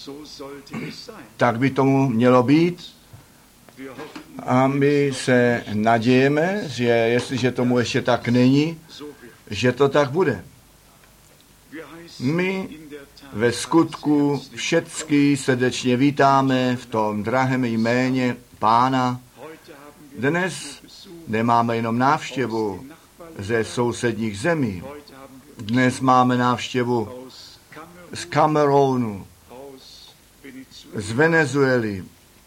Tak by tomu mělo být. A my se nadějeme, že jestliže tomu ještě tak není, že to tak bude. My ve skutku všecky srdečně vítáme v tom drahém jméně Pána. Dnes nemáme jenom návštěvu ze sousedních zemí. Dnes máme návštěvu z Kamerunu, z Venezuely,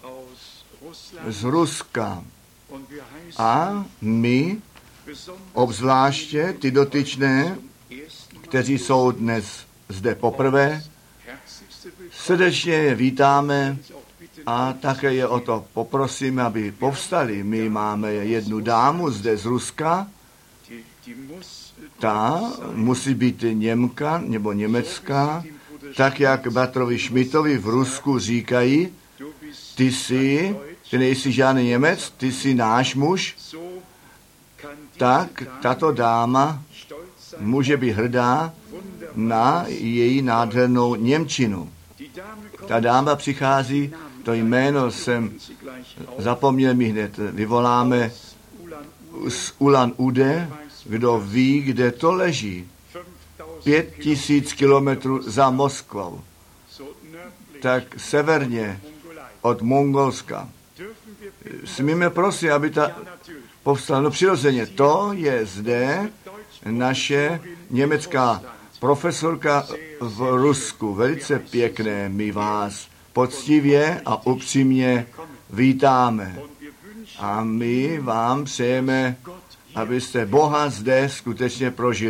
z Ruska. A my, obzvláště ty dotyčné, kteří jsou dnes zde poprvé, srdečně je vítáme a také je o to poprosím, aby povstali. My máme jednu dámu zde z Ruska, ta musí být Němka nebo Německá, tak jak bratrovi Schmidtovi v Rusku říkají, ty nejsi žádný Němec, ty jsi náš muž, tak tato dáma může být hrdá na její nádhernou němčinu. Ta dáma přichází, to jméno jsem zapomněl, mi hned vyvoláme z Ulan Ude, kdo ví, kde to leží. 5000 kilometrů za Moskvou, tak severně od Mongolska. Smíme prosit, aby ta povstala. No přirozeně, to je zde naše německá profesorka v Rusku. Velice pěkné, my vás poctivě a upřímně vítáme. A my vám přejeme, abyste Boha zde skutečně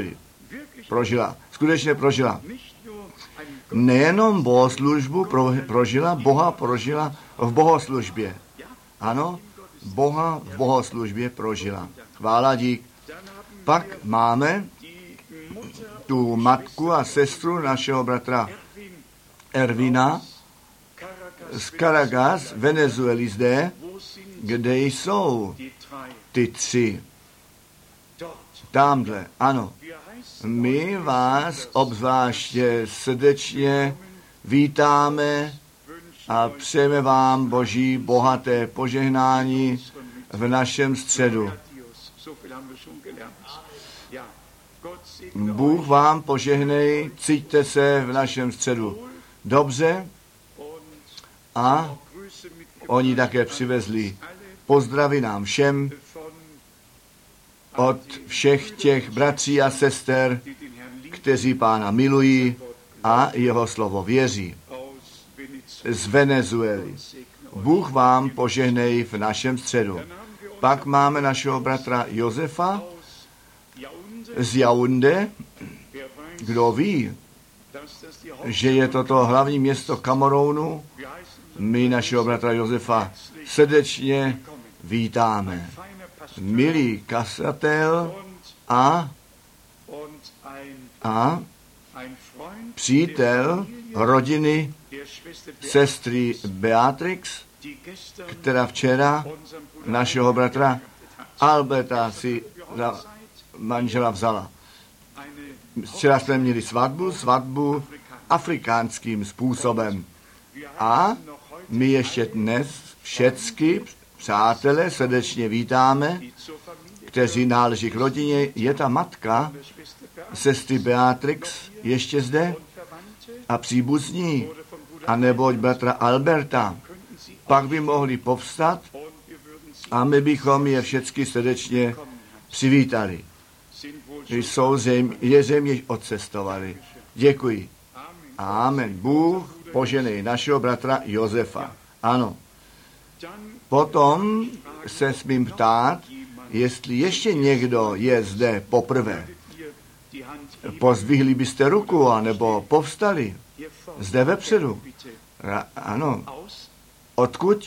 prožila. Nejenom bohoslužbu prožila, Boha prožila v bohoslužbě. Ano, Boha v bohoslužbě prožila. Chvála dík. Pak máme tu matku a sestru našeho bratra Ervina z Caracas, Venezuely zde, kde jsou ty tři. Tamhle, ano. My vás obzvláště srdečně vítáme a přejeme vám Boží bohaté požehnání v našem středu. Bůh vám požehnej, cíťte se v našem středu dobře a oni také přivezli pozdravy nám všem od všech těch bratří a sester, kteří Pána milují a jeho slovo věří. Z Venezuely. Bůh vám požehnej v našem středu. Pak máme našeho bratra Josefa z Yaoundé. Kdo ví, že je toto hlavní město Kamerunu, my našeho bratra Josefa srdečně vítáme. Milý kazatel a přítel rodiny sestry Beatrix, která včera našeho bratra Alberta si za manžela vzala. Včera jsme měli svatbu afrikánským způsobem. A my ještě dnes všecky přátelé srdečně vítáme, kteří náleží k rodině. Je ta matka sestry Beatrix ještě zde a příbuzní, anebo bratra Alberta. Pak by mohli povstat a my bychom je všecky srdečně přivítali. Je země odcestovali. Děkuji. Amen. Bůh poženej našeho bratra Josefa. Ano. Potom se smím ptát, jestli ještě někdo je zde poprvé. Pozdvihli byste ruku, anebo povstali. Zde vepředu. Ano. Odkud?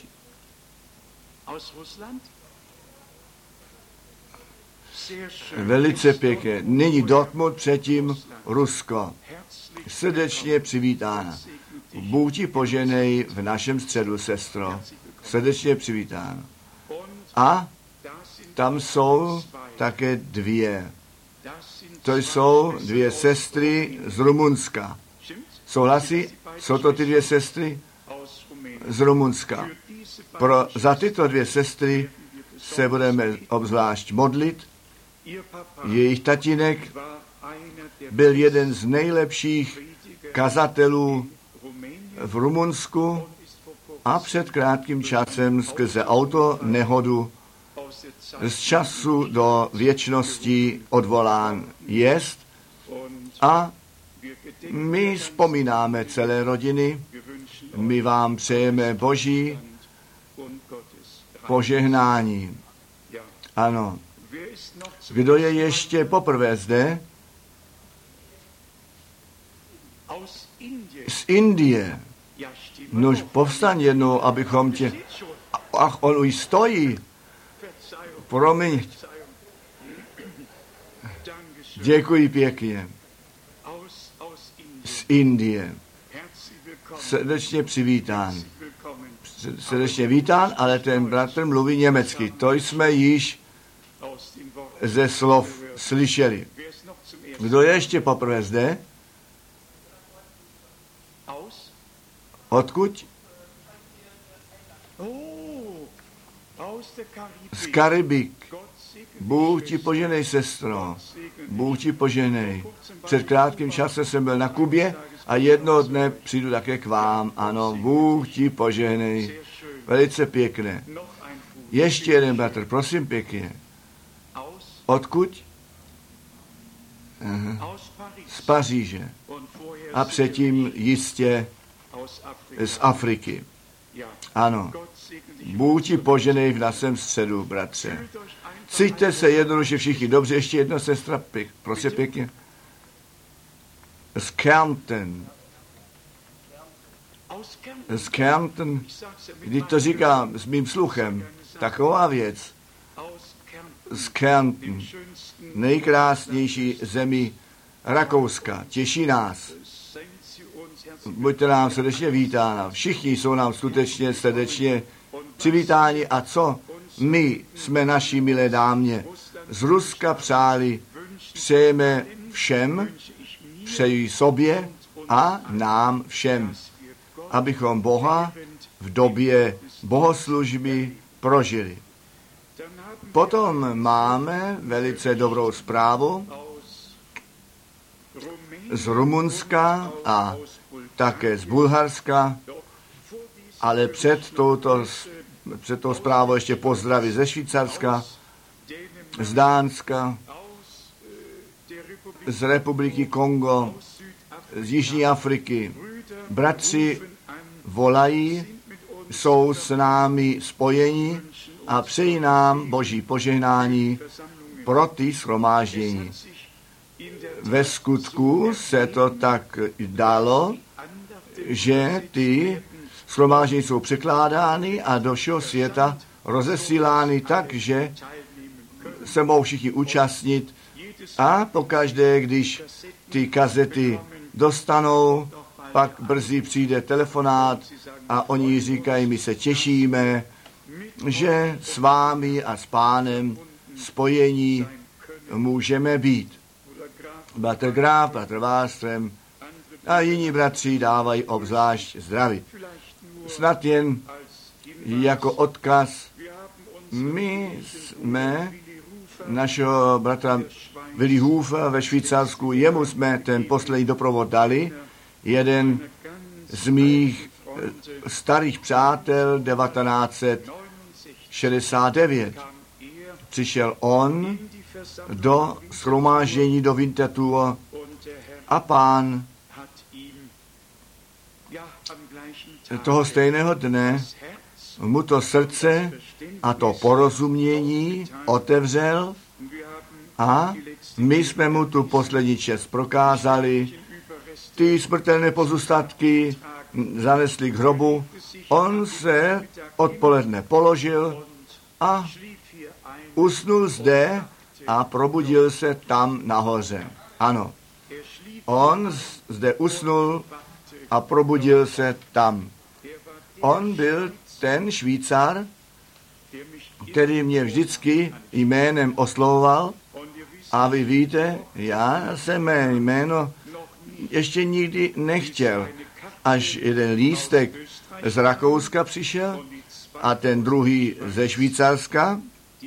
Velice pěkně. Nyní Dortmund, předtím Rusko. Srdečně přivítána. Bůh ti poženej v našem středu, sestro. Srdečně přivítána. A tam jsou také dvě. To jsou dvě sestry z Rumunska. Souhlasí? Jsou to ty dvě sestry z Rumunska. Za tyto dvě sestry se budeme obzvlášť modlit. Jejich tatínek byl jeden z nejlepších kazatelů v Rumunsku a před krátkým časem skrze auto nehodu z času do věčnosti odvolán jest a my vzpomínáme celé rodiny, my vám přejeme Boží požehnání. Ano. Kdo je ještě poprvé zde? Z Indie. Nož povstaň jednou, abychom tě... Ach, on už stojí. Promiň. Děkuji pěkně. Z Indie. Srdečně přivítán. Srdečně vítán, ale ten bratr mluví německy. To jsme již ze slov slyšeli. Kdo je ještě poprvé zde? Odkud? Z Karibik. Bůh ti poženej, sestro. Bůh ti poženej. Před krátkým časem jsem byl na Kubě a jednoho dne přijdu také k vám. Ano, Bůh ti poženej. Velice pěkné. Ještě jeden bratr, prosím pěkně. Odkud? Aha. Z Paříže. A předtím jistě z Afriky. Ano. Bůh ti poženej v našem středu, bratře. Cíťte se jednoduše všichni dobře. Ještě jedna sestra, prosím pěkně. Z Kärnten. Z Kärnten, když to říkám s mým sluchem, taková věc. Z Kärnten, nejkrásnější zemi Rakouska. Těší nás. Buďte nám srdečně vítána. Všichni jsou nám skutečně srdečně přivítáni. A co my jsme naší milé dámě z Ruska přáli, přejeme všem, přeji sobě a nám všem, abychom Boha v době bohoslužby prožili. Potom máme velice dobrou zprávu z Rumunska a také z Bulharska, ale před tou zprávou ještě pozdraví ze Švýcarska, z Dánska, z Republiky Kongo, z Jižní Afriky. Bratři volají, jsou s námi spojeni a přejí nám Boží požehnání pro ty shromáždění. Ve skutku se to tak dalo, že ty shromáždění jsou překládány a do všeho světa rozesílány tak, že se mohou všichni účastnit a pokaždé, když ty kazety dostanou, pak brzy přijde telefonát a oni říkají, my se těšíme, že s vámi a s Pánem spojení můžeme být. Bratr Graf, bratr Wallström a jiní bratři dávají obzvlášť zdraví. Snad jen jako odkaz, my jsme našeho bratra Willi Hufer ve Švýcarsku, jemu jsme ten poslední doprovod dali, jeden z mých starých přátel 1969. Přišel on do shromáždění do Winterthur a Pán toho stejného dne mu to srdce a to porozumění otevřel a my jsme mu tu poslední čest prokázali. Ty smrtelné pozůstatky zanesli k hrobu. On se odpoledne položil a usnul zde a probudil se tam nahoře. Ano, on zde usnul a probudil se tam. On byl ten Švýcar, který mě vždycky jménem oslovoval a vy víte, já jsem mé jméno ještě nikdy nechtěl, až jeden lístek z Rakouska přišel a ten druhý ze Švýcarska,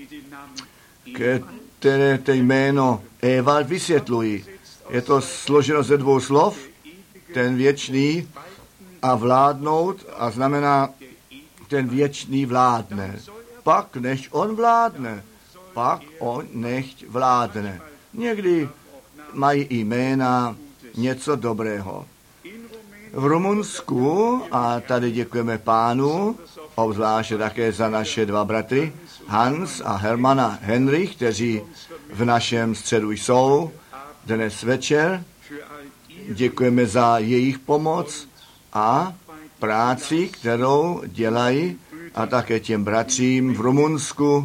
které to jméno Ewald vysvětlují. Je to složeno ze dvou slov, ten věčný a vládnout a znamená ten věčný vládne. Pak než on vládne, pak on nechť vládne. Někdy mají jména něco dobrého. V Rumunsku, a tady děkujeme Pánu, obzvláště také za naše dva bratry, Hans a Hermana Henrich, kteří v našem středu jsou dnes večer. Děkujeme za jejich pomoc a práci, kterou dělají, a také těm bratřím v Rumunsku,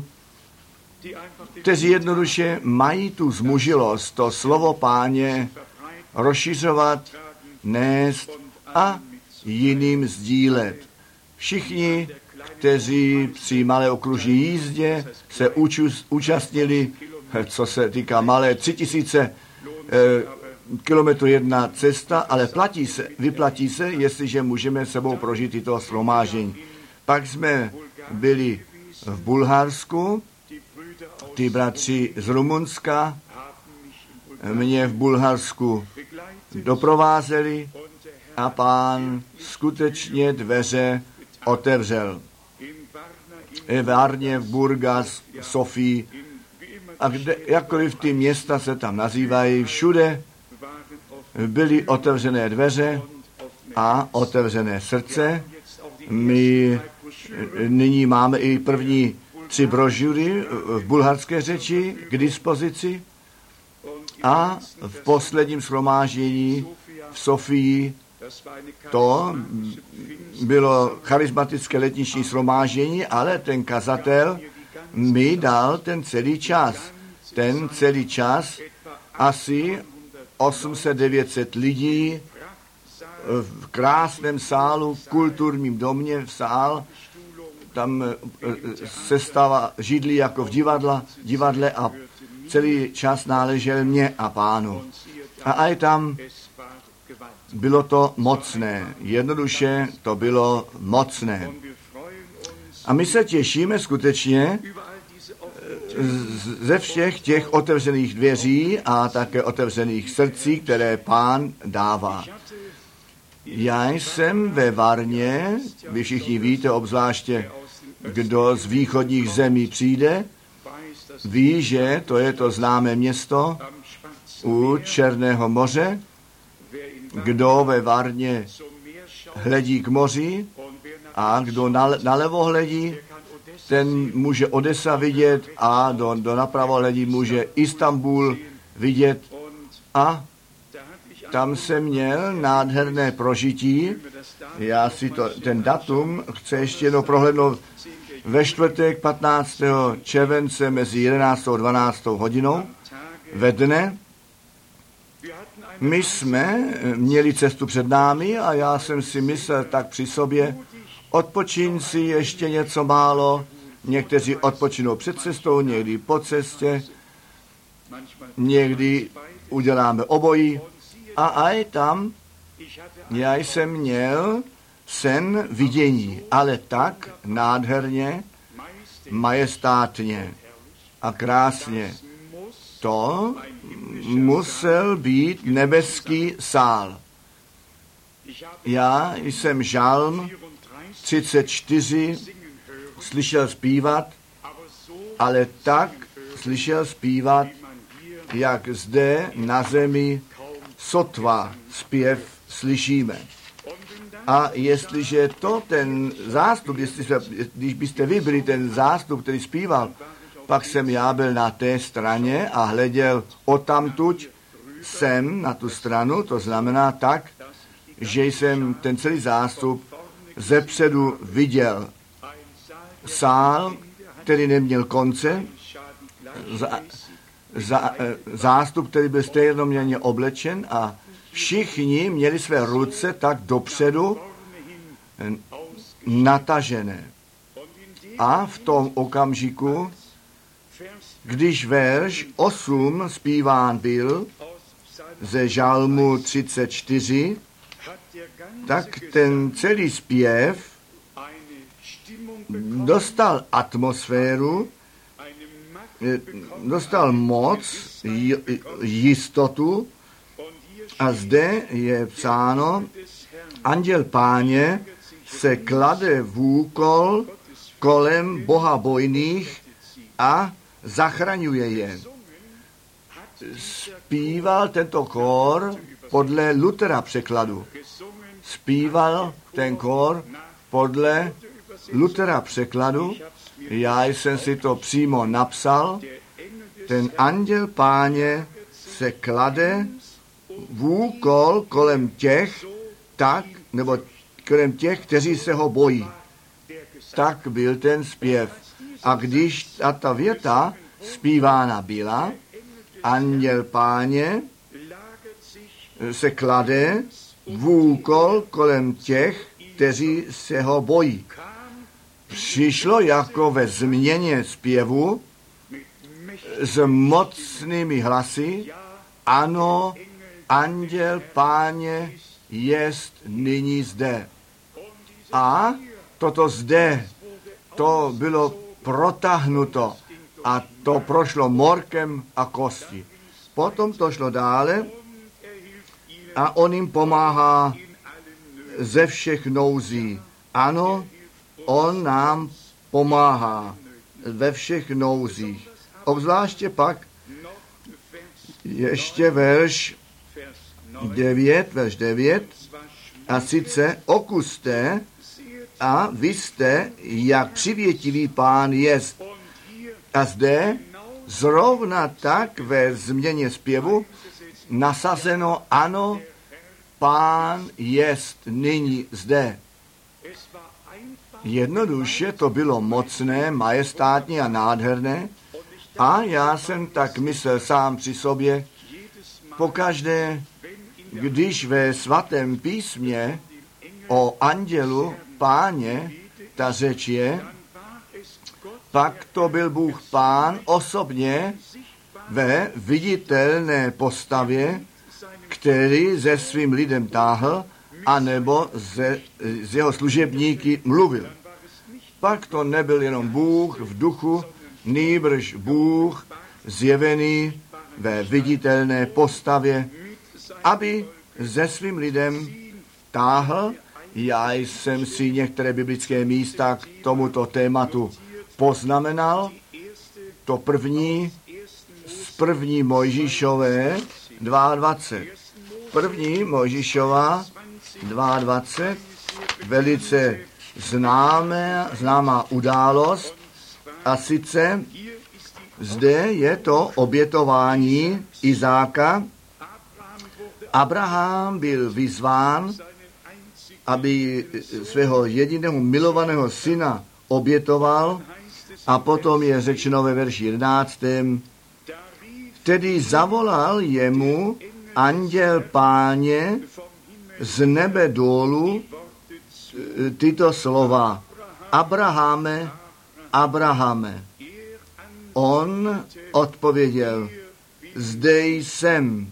kteří jednoduše mají tu zmužilost, to slovo Páně rozšiřovat, nést a jiným sdílet. Všichni, kteří při malé okružní jízdě se účastnili, co se týká malé 3000 kilometrů jedna cesta, ale vyplatí se, jestliže můžeme sebou prožít tyto shromáždění. Pak jsme byli v Bulharsku, ty bratři z Rumunska mě v Bulharsku doprovázeli a Pán skutečně dveře otevřel. V Varně, v Burgas, v Sofii a jakkoliv ty města se tam nazývají, všude byly otevřené dveře a otevřené srdce. My nyní máme i první 3 brožury v bulharské řeči k dispozici a v posledním shromáždění v Sofii to bylo charismatické letniční shromáždění, ale ten kazatel mi dal ten celý čas. Ten celý čas asi 800-900 lidí v krásném sálu, v kulturním domě, v sál, tam se stává židlí jako v divadle a celý čas náležel mě a Pánu. A aj tam bylo to mocné, jednoduše to bylo mocné. A my se těšíme skutečně ze všech těch otevřených dveří a také otevřených srdcí, které Pán dává. Já jsem ve Varně, vy všichni víte, obzvláště kdo z východních zemí přijde, ví, že to je to známé město u Černého moře. Kdo ve Varně hledí k moři a kdo nalevo hledí, ten může Odesa vidět a do napravo hledí může Istanbul vidět. A tam jsem měl nádherné prožití. Já si ten datum chci ještě jednou prohlédnout. Ve čtvrtek 15. července mezi 11. a 12. hodinou ve dne. My jsme měli cestu před námi a já jsem si myslel tak při sobě, odpočíň si ještě něco málo, někteří odpočinou před cestou, někdy po cestě, někdy uděláme obojí. A aj tam já jsem měl sen vidění, ale tak nádherně, majestátně a krásně. To musel být nebeský sál. Já jsem žalm 34 slyšel zpívat, ale tak slyšel zpívat, jak zde na zemi sotva zpěv slyšíme. A jestliže to ten zástup, když byste vy byli ten zástup, který zpíval, pak jsem já byl na té straně a hleděl odtamtud sem na tu stranu, to znamená tak, že jsem ten celý zástup zepředu viděl. Sál, který neměl konce, zástup, který byl stejnoměrně oblečen a všichni měli své ruce tak dopředu natažené. A v tom okamžiku, když verš 8 zpíván byl ze žalmu 34, tak ten celý zpěv dostal atmosféru, dostal moc, jistotu a zde je psáno, anděl Páně se klade v úkol kolem bohabojných a zachraňuje je. Zpíval tento kór podle Luthera překladu. Zpíval ten kór podle Luthera překladu. Já jsem si to přímo napsal. Ten anděl Páně se klade v úkol kolem těch, tak, nebo kolem těch, kteří se ho bojí. Tak byl ten zpěv. A když ta věta zpívána byla, anděl Páně se klade v úkol kolem těch, kteří se ho bojí. Přišlo jako ve změně zpěvu s mocnými hlasy, ano, anděl Páně jest nyní zde. A toto zde, to bylo protáhnuto a to prošlo morkem a kosti. Potom to šlo dále a on jim pomáhá ze všech nouzí. Ano, on nám pomáhá ve všech nouzích. Obzvláště pak ještě verš 9, a sice okuste a vy jste, jak přivětivý Pán jest. A zde zrovna tak ve změně zpěvu nasazeno, ano, Pán jest nyní zde. Jednoduše to bylo mocné, majestátní a nádherné a já jsem tak myslel sám při sobě, pokaždé, když ve svatém písmě o andělu Páně ta řeč je, pak to byl Bůh Pán osobně ve viditelné postavě, který se svým lidem táhl, anebo z jeho služebníky mluvil. Pak to nebyl jenom Bůh v duchu, nýbrž Bůh zjevený ve viditelné postavě, aby se svým lidem táhl. Já jsem si některé biblické místa k tomuto tématu poznamenal. To první z první Mojžíšové 22. První Mojžíšova 22, velice známá událost, a sice zde je to obětování Izáka. Abraham byl vyzván, aby svého jediného milovaného syna obětoval, a potom je řečeno ve verši 11. Tedy zavolal jemu anděl Páně z nebe dolů tyto slova: Abrahame, Abrahame. On odpověděl: zde jsem.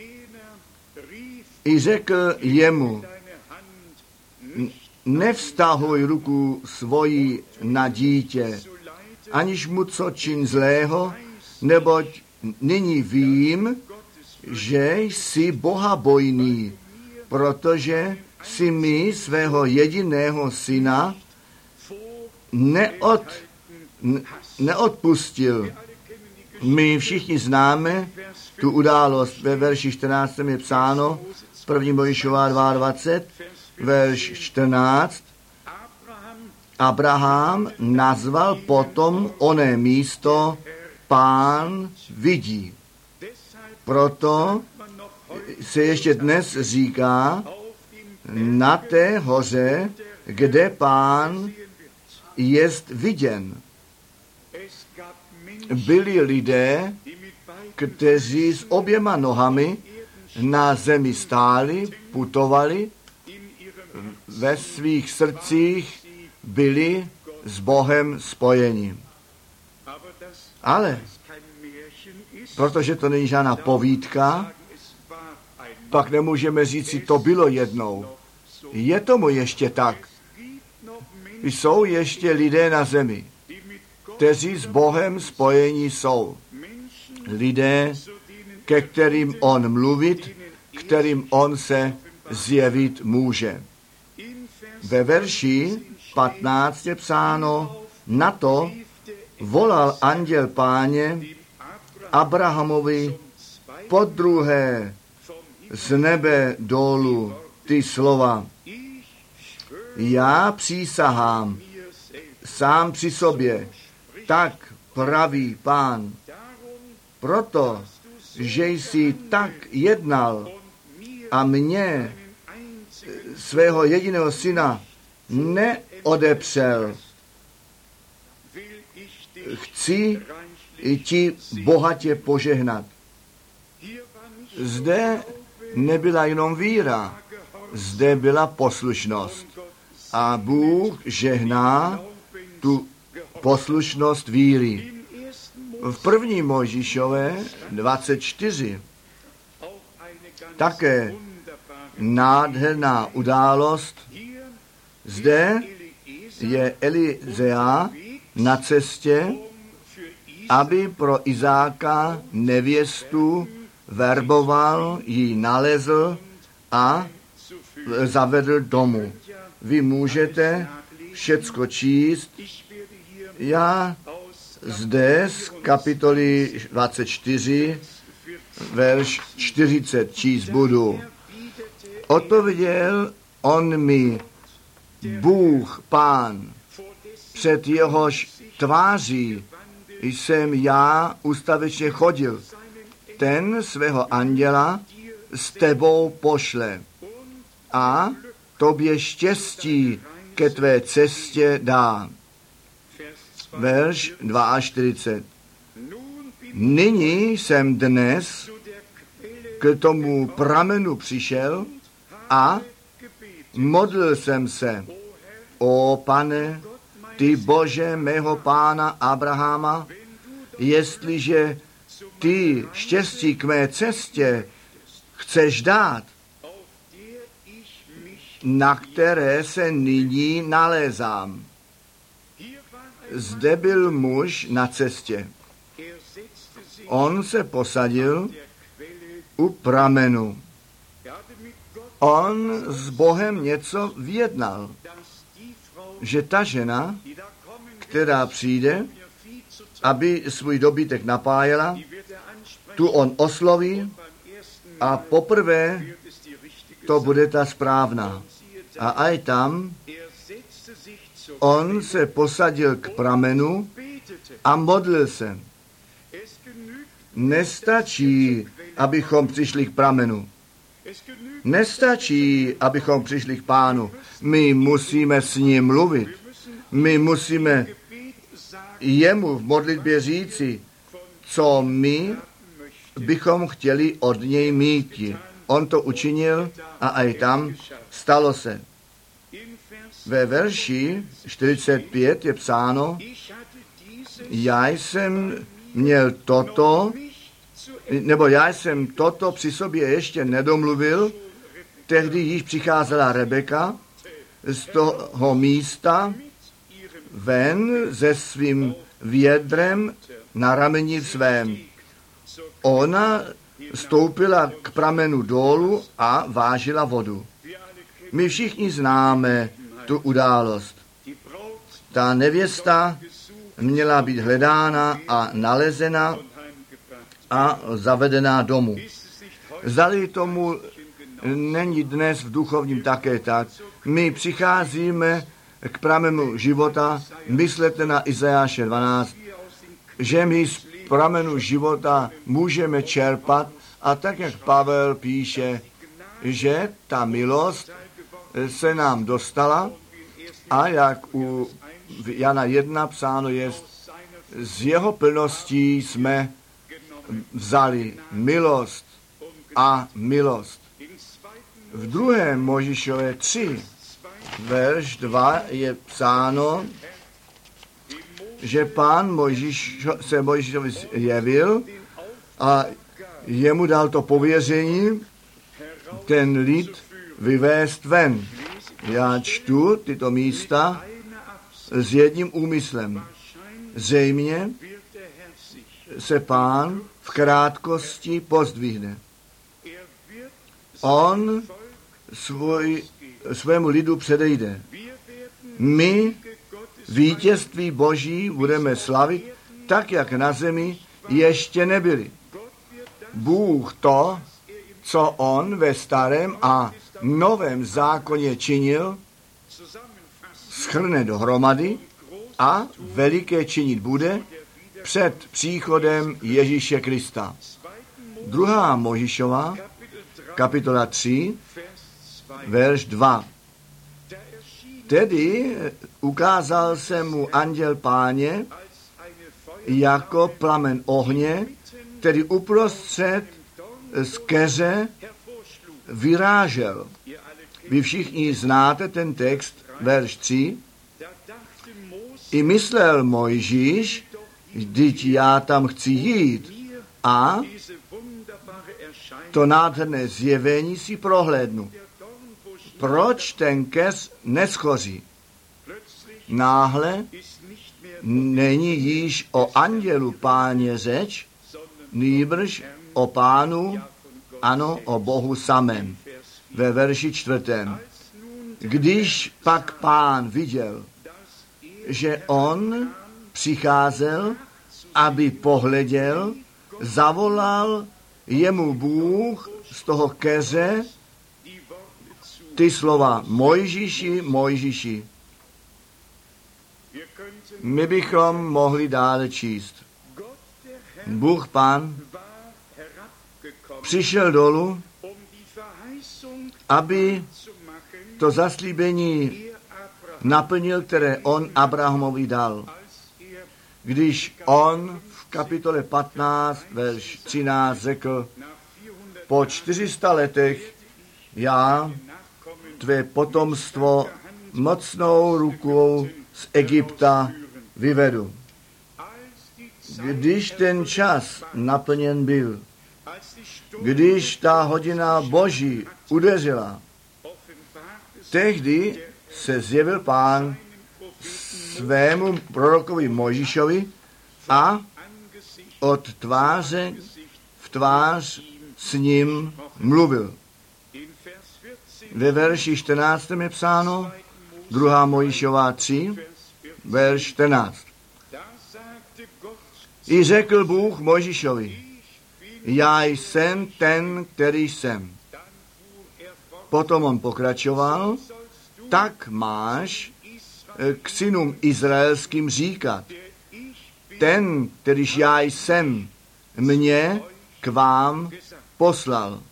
I řekl jemu: nevztahuj ruku svoji na dítě, aniž mu co čin zlého, neboť nyní vím, že jsi bohabojný, protože si mi svého jediného syna neodpustil. My všichni známe tu událost. Ve verši 14 je psáno, 1. Mojžíšova 22, verš 14. Abraham nazval potom oné místo Pán vidí. Proto se ještě dnes říká na té hoře, kde Pán jest viděn. Byli lidé, kteří s oběma nohami na zemi stáli, putovali, ve svých srdcích byli s Bohem spojeni. Ale protože to není žádná povídka, pak nemůžeme říct si, to bylo jednou. Je tomu ještě tak. Jsou ještě lidé na zemi, kteří s Bohem spojení jsou. Lidé, ke kterým on mluvit, kterým on se zjevit může. Ve verši 15 je psáno, na to volal anděl Páně Abrahamovi podruhé z nebe dolů ty slova. Já přísahám sám při sobě, tak praví Pán. Proto, že jsi tak jednal a mě, svého jediného syna, neodepřel. Chci ti bohatě požehnat. Zde nebyla jenom víra, zde byla poslušnost. A Bůh žehná tu poslušnost víry. V 1. Mojžíšové 24 také nádherná událost. Zde je Elizea na cestě, aby pro Izáka nevěstu verboval, ji nalezl a zavedl domů. Vy můžete všecko číst. Já zde z kapitoly 24, verš 40 číst budu. Odpověděl on mi, Bůh, Pán, před jehož tváří jsem já ustavičně chodil. Ten svého anděla s tebou pošle a tobě štěstí ke tvé cestě dá. Verš 42. Nyní jsem dnes k tomu pramenu přišel a modlil jsem se. O Pane, ty Bože mého pána Abrahama, jestliže ty štěstí k mé cestě chceš dát, na které se nyní nalézám. Zde byl muž na cestě. On se posadil u pramenu. On s Bohem něco vyjednal, že ta žena, která přijde, aby svůj dobytek napájela, tu on osloví a poprvé to bude ta správná. A aj tam on se posadil k pramenu a modlil se. Nestačí, abychom přišli k pramenu. Nestačí, abychom přišli k Pánu. My musíme s ním mluvit. My musíme jemu v modlitbě říci, co my bychom chtěli od něj mít. On to učinil a aj tam stalo se. Ve verši 45 je psáno, já jsem měl toto, nebo já jsem toto při sobě ještě nedomluvil, tehdy již přicházela Rebeka z toho místa ven se svým vědrem na rameni svém. Ona stoupila k pramenu dolů a vážila vodu. My všichni známe tu událost. Ta nevěsta měla být hledána a nalezena a zavedená domů. Zdali tomu není dnes v duchovním také tak. My přicházíme k pramenu života, myslete na Izajáše 12, že my z pramenu života můžeme čerpat a tak, jak Pavel píše, že ta milost se nám dostala a jak u Jana 1 psáno je, z jeho plností jsme vzali milost a milost. V 2. Mojžíšové 3, verš 2 je psáno, že Pán se Mojžíšovi jevil a jemu dal to pověření, ten lid vyvést ven. Já čtu tyto místa s jedním úmyslem. Zřejmě se Pán v krátkosti pozdvihne. On svému lidu předejde. My vítězství Boží budeme slavit tak, jak na zemi ještě nebyli. Bůh to, co on ve starém a novém zákoně činil, shrne dohromady a veliké činit bude před příchodem Ježíše Krista. 2. Mojžíšova, kapitola 3, verš 2. Tedy ukázal se mu anděl Páně jako plamen ohně, který uprostřed z keře vyrážel. Vy všichni znáte ten text, verš 3. I myslel Mojžíš, vždyť já tam chci jít a to nádherné zjevení si prohlédnu. Proč ten keř neschoří? Náhle není již o andělu Páně řeč, nýbrž o Pánu, ano, o Bohu samém. Ve verši 4. Když pak Pán viděl, že on přicházel, aby pohleděl, zavolal jemu Bůh z toho keře ty slova: Mojžíši, Mojžíši. My bychom mohli dále číst. Bůh Pán přišel dolů, aby to zaslíbení naplnil, které on Abrahamovi dal. Když on v kapitole 15, verš 13 řekl: po 400 letech já tvé potomstvo mocnou rukou z Egypta vyvedu. Když ten čas naplněn byl, když ta hodina Boží udeřila, tehdy se zjevil Pán svému prorokovi Mojžíšovi a od tváře v tvář s ním mluvil. Ve verši 14. je psáno, 2. Mojžíšova 3, verš 14. I řekl Bůh Mojžíšovi: já jsem ten, který jsem. Potom on pokračoval: tak máš k synům izraelským říkat: ten, kterýž já jsem, mě k vám poslal.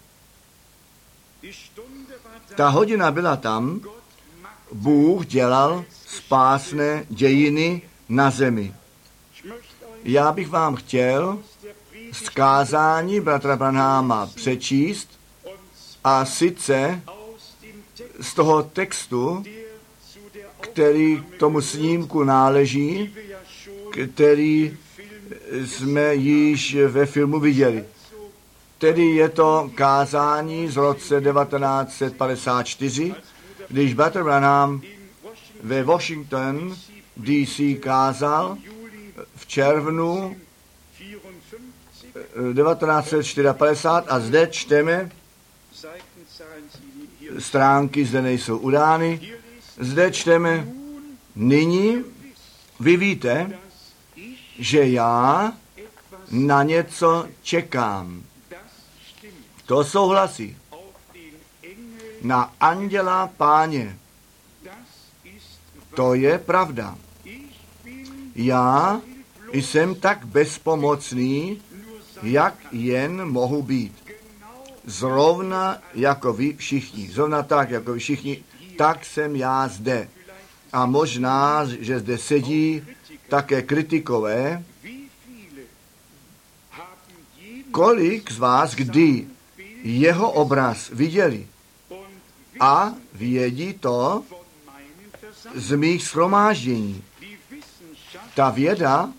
Ta hodina byla tam, Bůh dělal spásné dějiny na zemi. Já bych vám chtěl z kázání bratra Branhama přečíst, a sice z toho textu, který k tomu snímku náleží, který jsme již ve filmu viděli. Tedy je to kázání z roce 1954, když bratr Branham ve Washington D.C. kázal v červnu 1954 a zde čteme, stránky zde nejsou udány, zde čteme: nyní vy víte, že já na něco čekám. To souhlasí. Na anděla Páně. To je pravda. Já jsem tak bezpomocný, jak jen mohu být. Zrovna jako vy všichni. Zrovna tak, jako vy všichni, tak jsem já zde. A možná, že zde sedí také kritikové. Kolik z vás kdy jeho obraz viděli a vědí to z mých shromáždění? Ta věda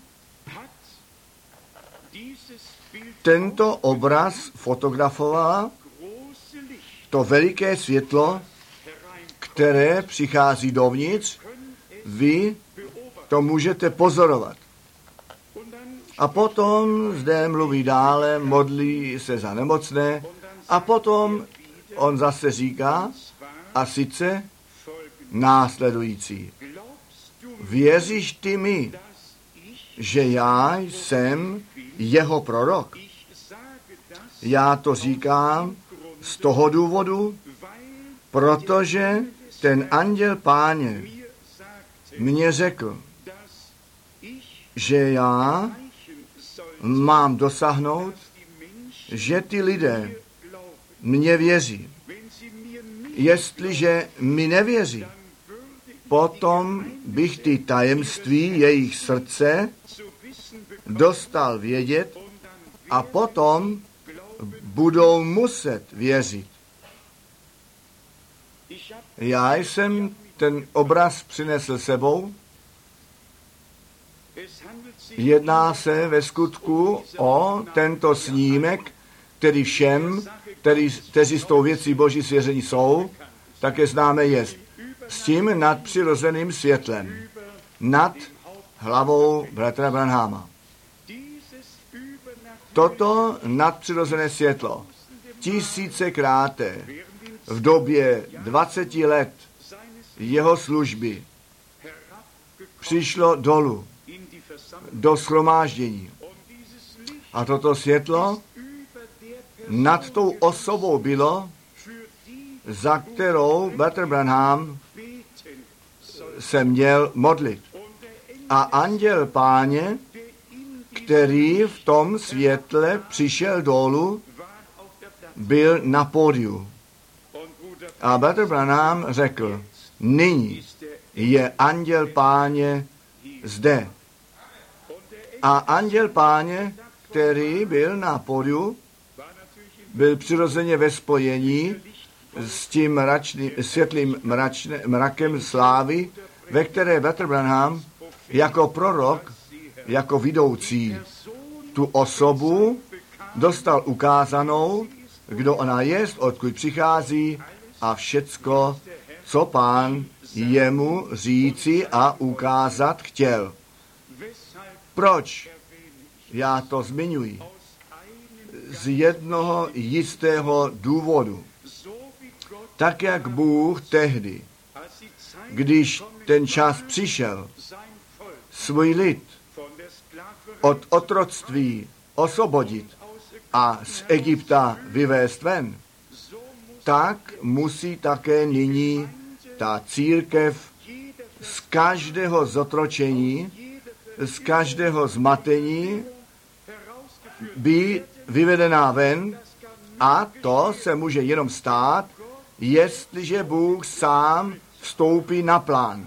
tento obraz fotografovala to veliké světlo, které přichází dovnitř, vy to můžete pozorovat. A potom zde mluví dále, modlí se za nemocné a potom on zase říká, a sice následující. Věříš ty mi, že já jsem jeho prorok? Já to říkám z toho důvodu, protože ten anděl Páně mně řekl, že já mám dosáhnout, že ty lidé mně věří. Jestliže mi nevěří, potom bych ty tajemství jejich srdce dostal vědět a potom budou muset věřit. Já jsem ten obraz přinesl sebou. Jedná se ve skutku o tento snímek, který všem, kteří s tou věcí Boží svěření jsou, také známe jest. S tím nadpřirozeným světlem nad hlavou bratra Branhama. Toto nadpřirozené světlo tisícekráté v době 20 let jeho služby přišlo dolů do shromáždění. A toto světlo nad tou osobou bylo, za kterou bratr Branham se měl modlit. A anděl Páně, který v tom světle přišel dolů, byl na pódiu. A bratr Branham řekl, nyní je anděl Páně zde. A anděl Páně, který byl na pódiu, byl přirozeně ve spojení s tím světlým mrakem slávy, ve které bratr Branham jako prorok, jako vidoucí tu osobu dostal ukázanou, kdo ona jest, odkud přichází a všecko, co Pán jemu říci a ukázat chtěl. Proč já to zmiňuji? Z jednoho jistého důvodu. Tak jak Bůh tehdy, když ten čas přišel, svůj lid od otroctví osvobodit a z Egypta vyvést ven, tak musí také nyní ta církev z každého zotročení, z každého zmatení být vyvedená ven, a to se může jenom stát, jestliže Bůh sám vstoupí na plán.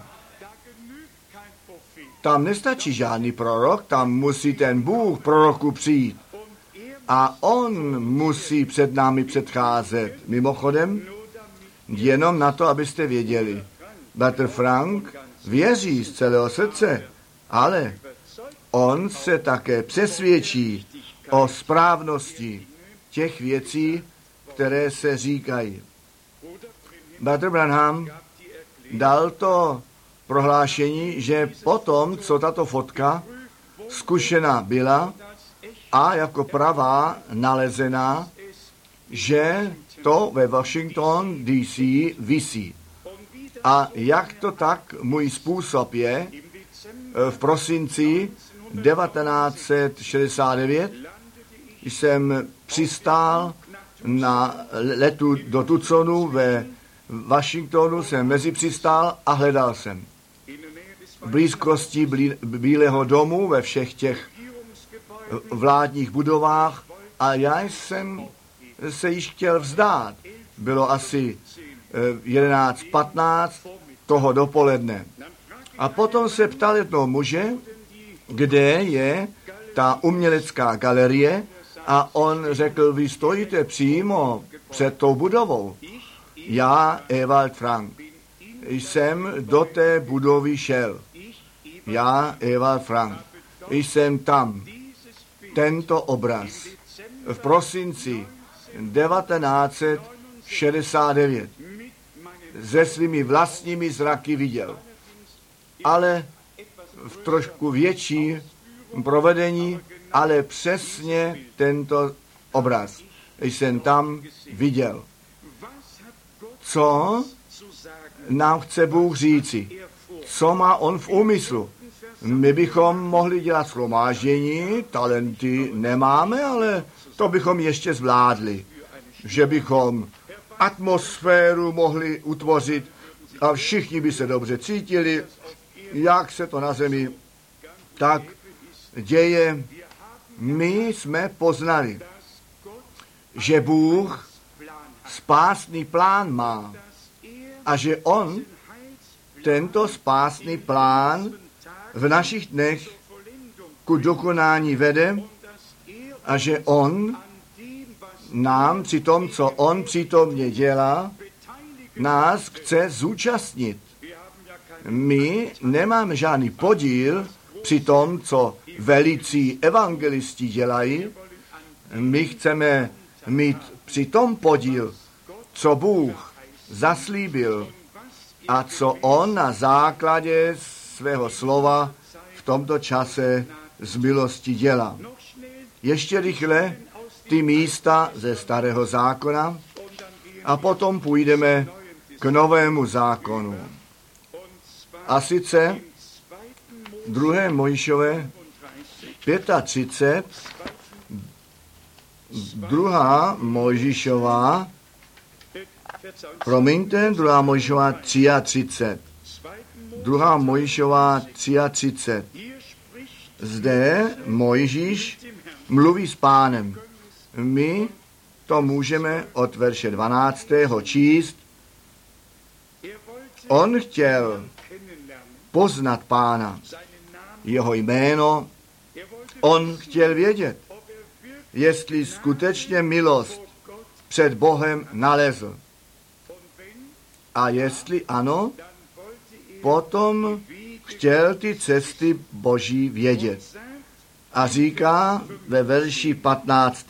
Tam nestačí žádný prorok, tam musí ten Bůh proroku přijít. A on musí před námi předcházet. Mimochodem, jenom na to, abyste věděli. Bratr Frank věří z celého srdce, ale on se také přesvědčí o správnosti těch věcí, které se říkají. Bratr Branham dal to prohlášení, že potom, co tato fotka zkušená byla a jako pravá nalezená, že to ve Washington DC visí. A jak to tak můj způsob je, v prosinci 1969 jsem přistál na letu do Tucsonu ve Washingtonu, jsem mezi přistál a hledal jsem. V blízkosti Bílého domu, ve všech těch vládních budovách, a já jsem se již chtěl vzdát. Bylo asi 11:15 toho dopoledne. A potom se ptal jednoho muže, kde je ta umělecká galerie, a on řekl, vy stojíte přímo před tou budovou. Já, Ewald Frank, jsem do té budovy šel. Já, Ewald Frank, jsem tam. Tento obraz v prosinci 69. Se svými vlastními zraky viděl. Ale v trošku větší provedení, ale přesně tento obraz jsem tam viděl. Co nám chce Bůh říci? Co má on v úmyslu? My bychom mohli dělat shromáždění, talenty nemáme, ale to bychom ještě zvládli. Že bychom atmosféru mohli utvořit a všichni by se dobře cítili, jak se to na zemi tak děje. My jsme poznali, že Bůh spásný plán má a že on tento spásný plán v našich dnech ku dokonání vede a že on nám při tom, co on přítomně dělá, nás chce zúčastnit. My nemáme žádný podíl při tom, co velicí evangelisti dělají. My chceme mít při tom podíl, co Bůh zaslíbil a co on na základě svého slova v tomto čase z milosti dělá. Ještě rychle ty místa ze Starého zákona a potom půjdeme k Novému zákonu. A sice 2. Mojžíšové 35, 2. Mojžíšová 33. 2. Mojžíšová 33. Zde Mojžíš mluví s Pánem. My to můžeme od verše 12. číst. On chtěl poznat Pána, jeho jméno. On chtěl vědět, jestli skutečně milost před Bohem nalezl. A jestli ano, potom chtěl ty cesty Boží vědět. A říká ve verši 15.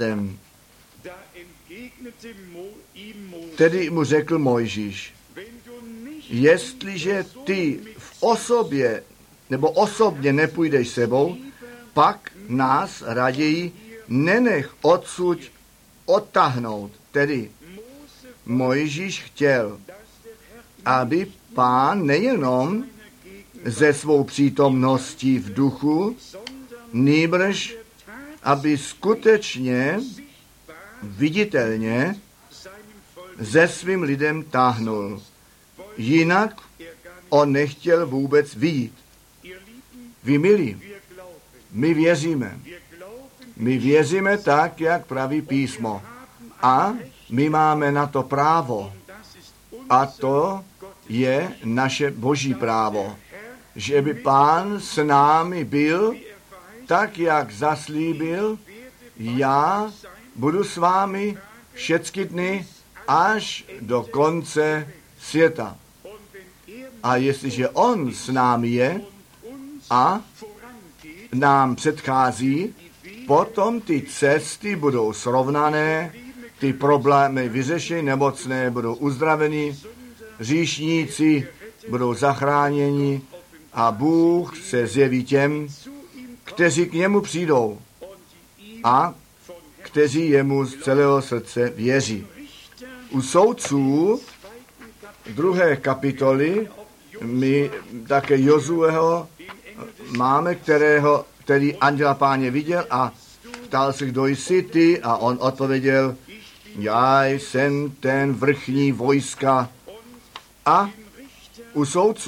Tedy mu řekl Mojžíš, jestliže ty v osobě nebo osobně nepůjdeš sebou, pak nás raději nenech odsud odtáhnout. Tedy Mojžíš chtěl, aby Pán nejenom ze svou přítomností v duchu, nýbrž aby skutečně viditelně ze svým lidem táhnul. Jinak on nechtěl vůbec vyjít. Vy milí, my věříme. My věříme tak, jak praví písmo. A my máme na to právo. A to je naše Boží právo. Že by Pán s námi byl, tak jak zaslíbil, já budu s vámi všechny dny až do konce světa. A jestliže on s námi je a nám předchází, potom ty cesty budou srovnané, ty problémy vyřešeny, nemocné budou uzdraveny, hříšníci budou zachráněni a Bůh se zjeví těm, kteří k němu přijdou a kteří jemu z celého srdce věří. U soudců 2. kapitoly my také Jozueho máme, který anděla Páně viděl a ptal se, kdo jsi ty, a on odpověděl, já jsem ten vrchní vojska. A u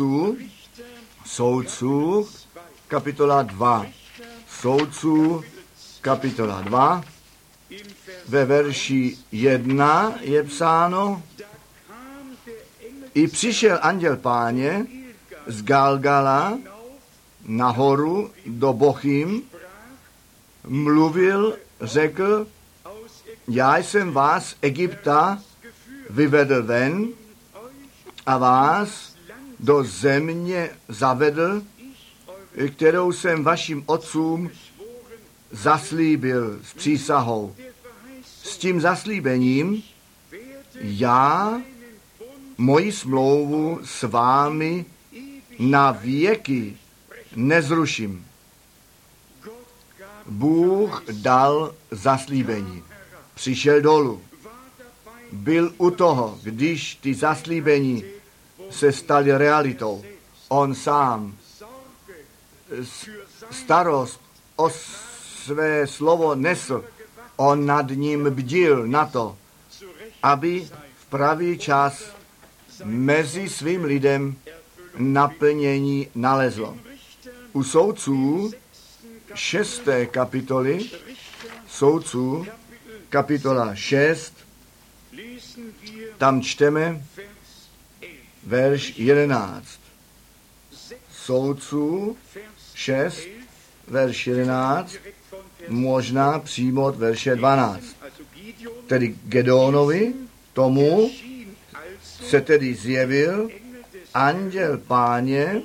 soudců kapitola 2, soudců kapitola 2, ve verši 1 je psáno, i přišel anděl Páně z Galgala nahoru do Bochim, mluvil, řekl, já jsem vás z Egypta vyvedl ven a vás do země zavedl, kterou jsem vašim otcům zaslíbil s přísahou. S tím zaslíbením já moji smlouvu s vámi na věky nezruším. Bůh dal zaslíbení. Přišel dolů. Byl u toho, když ty zaslíbení se staly realitou. On sám starost o své slovo nesl. On nad ním bdil na to, aby v pravý čas mezi svým lidem naplnění nalezlo. U soudců 6. kapitoly, soudců kapitola 6, tam čteme verš 11. Soudců 6, verš 11, možná přímo od verše 12. Tedy Gedeonovi, tomu se tedy zjevil anděl Páně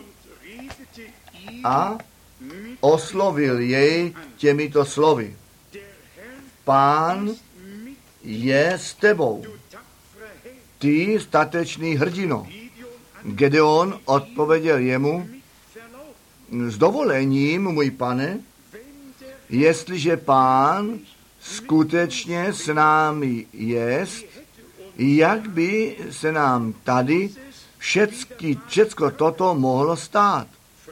a oslovil jej těmito slovy. Pán je s tebou, ty statečný hrdino. Gedeon odpověděl jemu, s dovolením, můj pane, jestliže Pán skutečně s námi jest, jak by se nám tady všecko toto mohlo stát?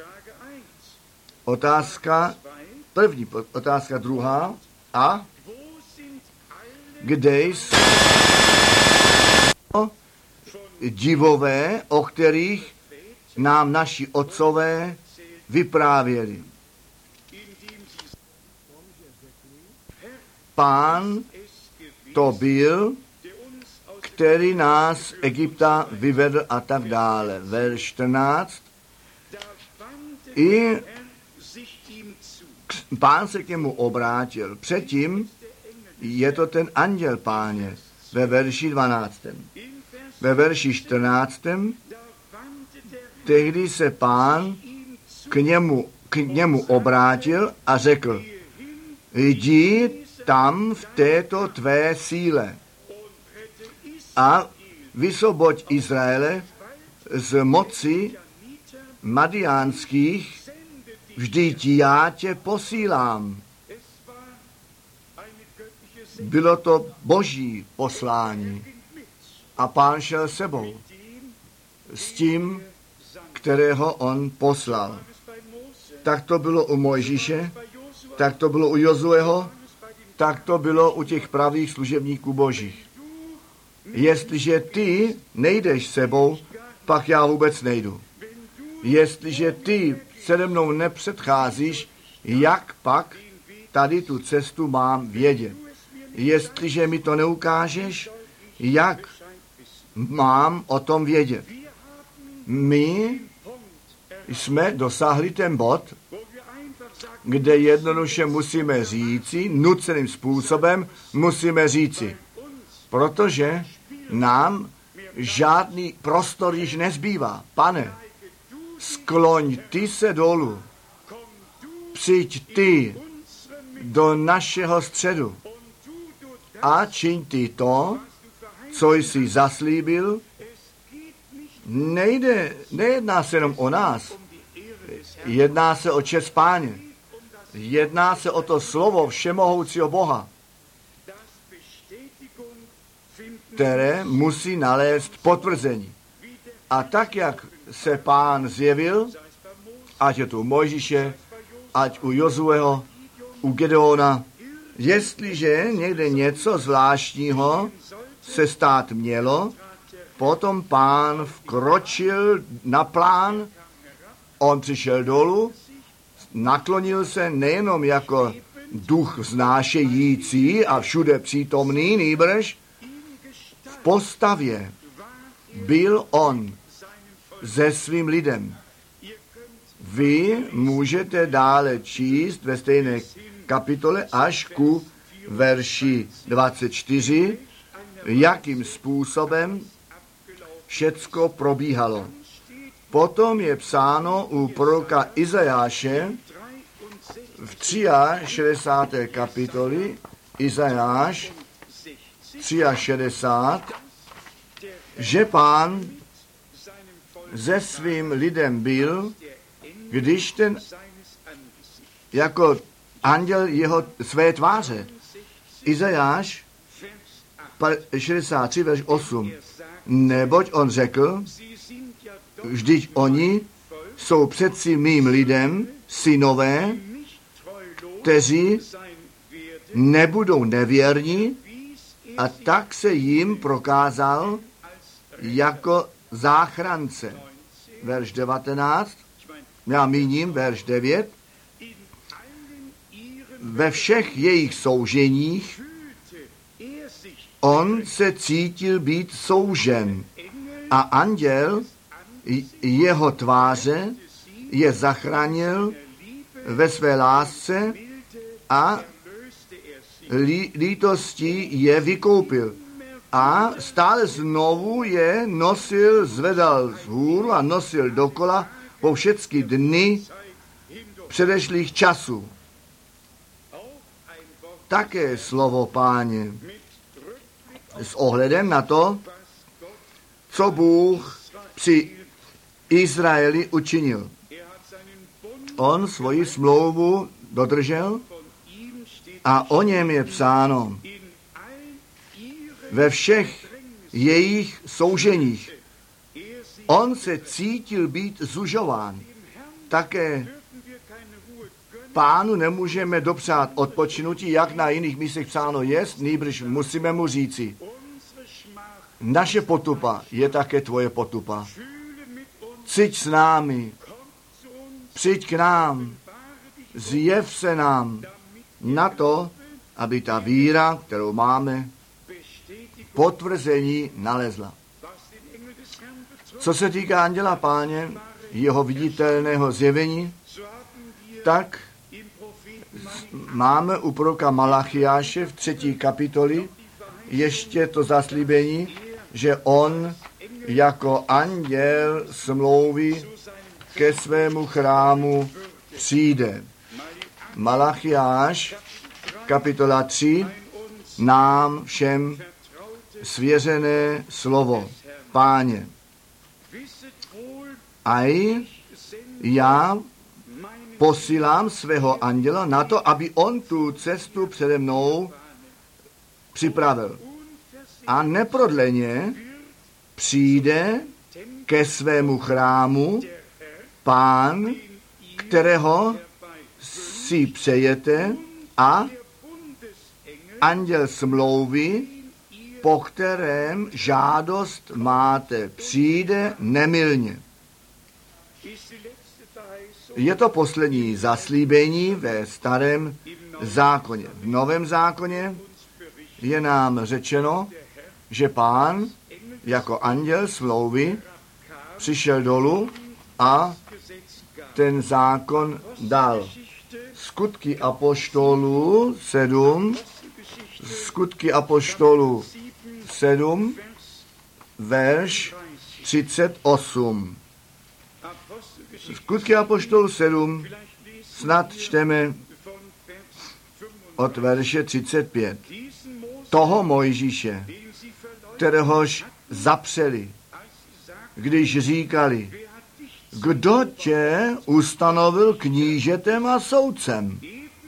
Otázka první, otázka druhá. A kde jsou divové, o kterých nám naši otcové vyprávěli? Pán to byl, který nás z Egypta vyvedl a tak dále. Verš 14. I Pán se k němu obrátil. Předtím je to ten anděl Páně ve verši 12. Ve verši 14. tehdy se Pán k němu obrátil a řekl, jdi tam v této tvé síle a vysvoboď Izraele z moci madiánských, vždyť já tě posílám. Bylo to boží poslání a Pán šel sebou s tím, kterého on poslal. Tak to bylo u Mojžíše, tak to bylo u Jozueho, tak to bylo u těch pravých služebníků božích. Jestliže ty nejdeš sebou, pak já vůbec nejdu. Jestliže ty přede mnou nepředcházíš, jak pak tady tu cestu mám vědět? Jestliže mi to neukážeš, jak mám o tom vědět? My jsme dosáhli ten bod, kde jednoduše musíme říci, nuceným způsobem musíme říci, protože nám žádný prostor již nezbývá. Pane, skloň ty se dolů, přijď ty do našeho středu a čiň ty to, co jsi zaslíbil. Nejedná se jenom o nás, jedná se o čest Páně, jedná se o to slovo všemohoucího Boha, které musí nalézt potvrzení. A tak, jak se Pán zjevil, ať je to u Mojžíše, ať u Jozueho, u Gedeona, jestliže někde něco zvláštního se stát mělo, potom Pán vkročil na plán, on přišel dolů, naklonil se nejenom jako duch vznášející a všude přítomný, nýbrž v postavě byl on se svým lidem. Vy můžete dále číst ve stejné kapitole až ku verši 24, jakým způsobem všecko probíhalo. Potom je psáno u proroka Izajáše v 63. kapitoli, Izajáš 63, že Pán se svým lidem byl, když ten jako anděl jeho své tváře. Izajáš 63, verš 8. Neboť on řekl, vždyť oni jsou přeci mým lidem, synové, kteří nebudou nevěrní, a tak se jim prokázal jako záchrance. Verš 19, já míním verš 9, ve všech jejich souženích on se cítil být soužen a anděl jeho tváře je zachránil ve své lásce a lítostí je vykoupil. A stále znovu je nosil, zvedal z hůru a nosil dokola po všechny dny předešlých časů. Také slovo Páně s ohledem na to, co Bůh při Izraeli učinil. On svoji smlouvu dodržel a o něm je psáno ve všech jejich souženích. On se cítil být zužován. Také Pánu nemůžeme dopřát odpočinutí, jak na jiných místech psáno jest, nýbrž musíme mu říci, naše potupa je také tvoje potupa. Cíť s námi, přijď k nám, zjev se nám na to, aby ta víra, kterou máme, potvrzení nalezla. Co se týká anděla Páně, jeho viditelného zjevení, tak máme u proroka Malachiáše v 3. kapitoli ještě to zaslíbení, že on jako anděl smlouvy ke svému chrámu přijde. Malachiáš, kapitola 3, nám všem svěřené slovo Páně. Aj já posílám svého anděla na to, aby on tu cestu přede mnou připravil. A neprodleně přijde ke svému chrámu Pán, kterého si přejete, a anděl smlouvy, po kterém žádost máte, přijde nemylně. Je to poslední zaslíbení ve starém zákoně. V novém zákoně je nám řečeno, že Pán jako anděl smlouvy přišel dolů a ten zákon dal. Skutky apoštolů 7, Skutky apoštolů 7, verš 38. Skutky apoštolů 7, snad čteme od verše 35. Toho Mojžíše, kteréhož zapřeli, když říkali, kdo tě ustanovil knížetem a soudcem?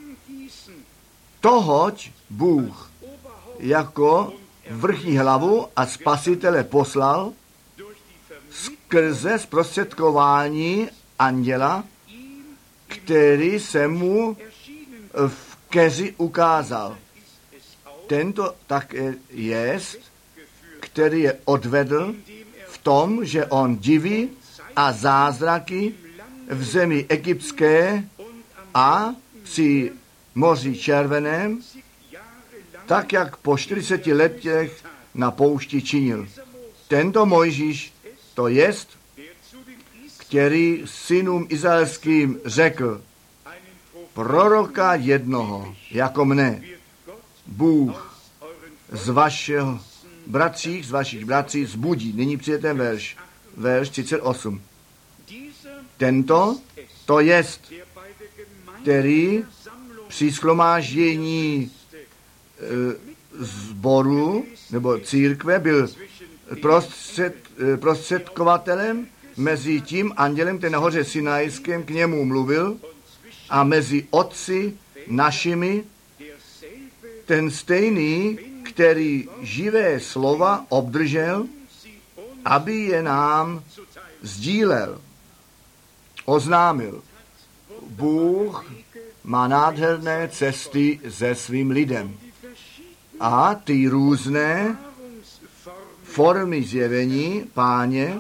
Tohoť Bůh jako vrchní hlavu a spasitele poslal skrze zprostředkování anděla, který se mu v keři ukázal. Tento také jest, který je odvedl v tom, že on diví a zázraky v zemi egyptské a při moři červeném, tak jak po 40 letech na poušti činil. Tento Mojžíš to jest, který synům izraelským řekl, proroka jednoho, jako mne, Bůh z vašich bratří zbudí. Nyní přijde verš 38. Tento to jest, který při shromáždění sboru nebo církve byl prostředkovatelem mezi tím andělem, ten na hoře Sinajském k němu mluvil, a mezi otci našimi, ten stejný, který živé slova obdržel, aby je nám sdílel, oznámil. Bůh má nádherné cesty se svým lidem. A ty různé formy zjevení Páně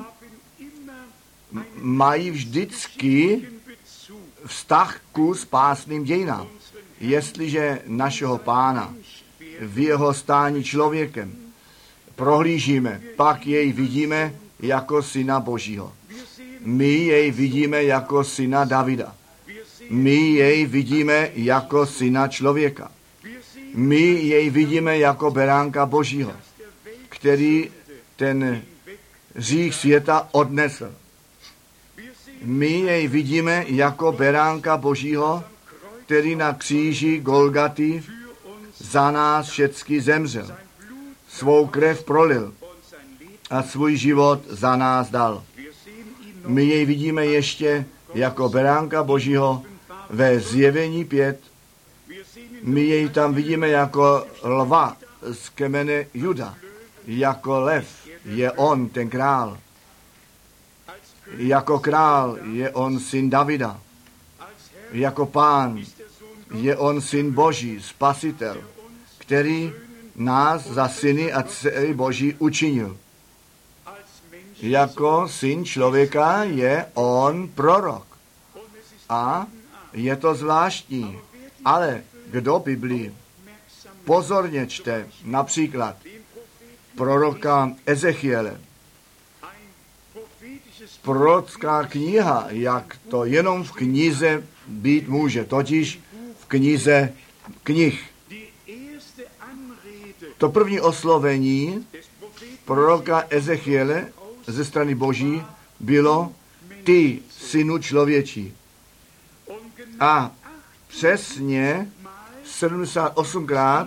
mají vždycky vztah ku spásným dějinám. Jestliže našeho Pána v jeho stání člověkem prohlížíme, pak jej vidíme jako syna Božího. My jej vidíme jako syna Davida. My jej vidíme jako syna člověka. My jej vidíme jako beránka Božího, který ten hřích světa odnesl. My jej vidíme jako beránka Božího, který na kříži Golgaty za nás všecky zemřel. Svou krev prolil a svůj život za nás dal. My jej vidíme ještě jako beránka Božího ve Zjevení 5. My jej tam vidíme jako lva z kmene Juda. Jako lev je on ten král. Jako král je on syn Davida. Jako pán je on syn Boží, spasitel, který nás za syny a dcery Boží učinil. Jako syn člověka je on prorok. A je to zvláštní, ale kdo Biblii pozorně čte, například proroka Ezechiele, prorocká kniha, jak to jenom v knize být může, totiž v knize knih. To první oslovení proroka Ezechiele ze strany Boží bylo ty, synu člověčí. A přesně 78krát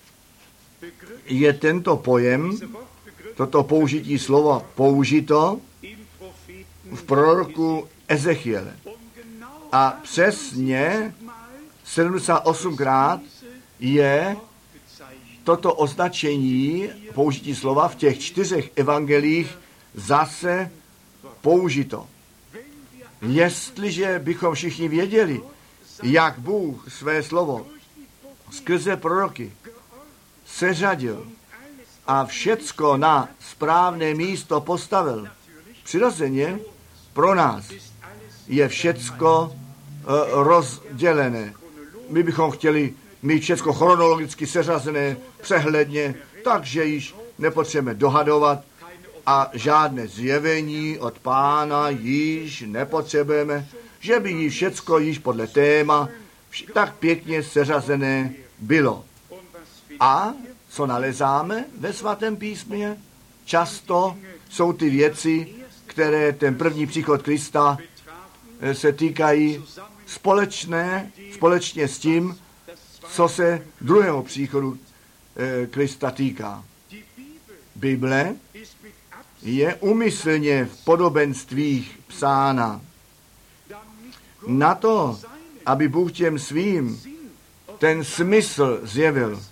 je tento pojem, toto použití slova použito v proroku Ezechiele. A přesně 78krát je toto označení použití slova v těch 4 evangelích zase použito. Jestliže bychom všichni věděli, jak Bůh své slovo skrze proroky seřadil a všecko na správné místo postavil, přirozeně pro nás je všecko rozdělené. My bychom chtěli mít všecko chronologicky seřazené, přehledně, takže již nepotřebujeme dohadovat a žádné zjevení od Pána již nepotřebujeme, že by již všecko již podle téma tak pěkně seřazené bylo. A co nalezáme ve svatém písmě? Často jsou ty věci, které ten první příchod Krista se týkají společně s tím, co se druhého příchodu Krista týká. Bible je úmyslně v podobenstvích psána na to, aby Bůh těm svým ten smysl zjevil,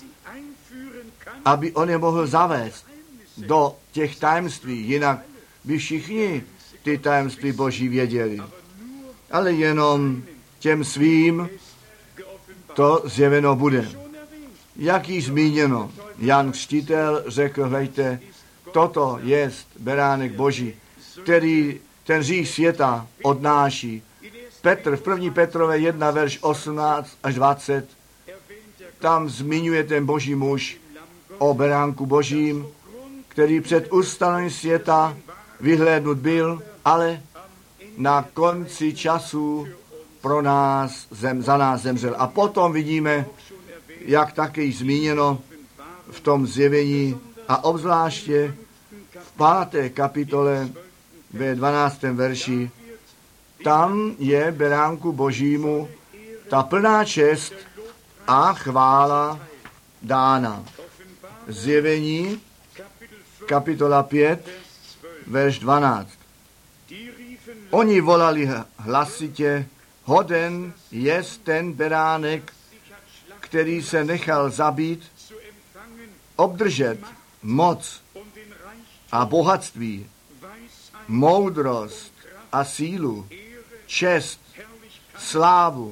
aby on je mohl zavést do těch tajemství, jinak by všichni ty tajemství Boží věděli. Ale jenom těm svým to zjeveno bude. Jak již zmíněno, Jan Křtitel řekl, hejte, toto jest beránek Boží, který ten hřích světa odnáší. Petr v 1. Petrové 1, verš 18 až 20, tam zmiňuje ten Boží muž o beránku Božím, který před ustanovením světa vyhlédnut byl, ale na konci času pro nás, za nás zemřel. A potom vidíme, jak také již zmíněno v tom zjevení a obzvláště v 5. kapitole ve 12. verši, tam je beránku Božímu ta plná čest a chvála dána. Zjevení kapitola 5, verš 12. Oni volali hlasitě, hoden jest ten beránek, který se nechal zabít, obdržet moc a bohatství, moudrost a sílu, čest, slávu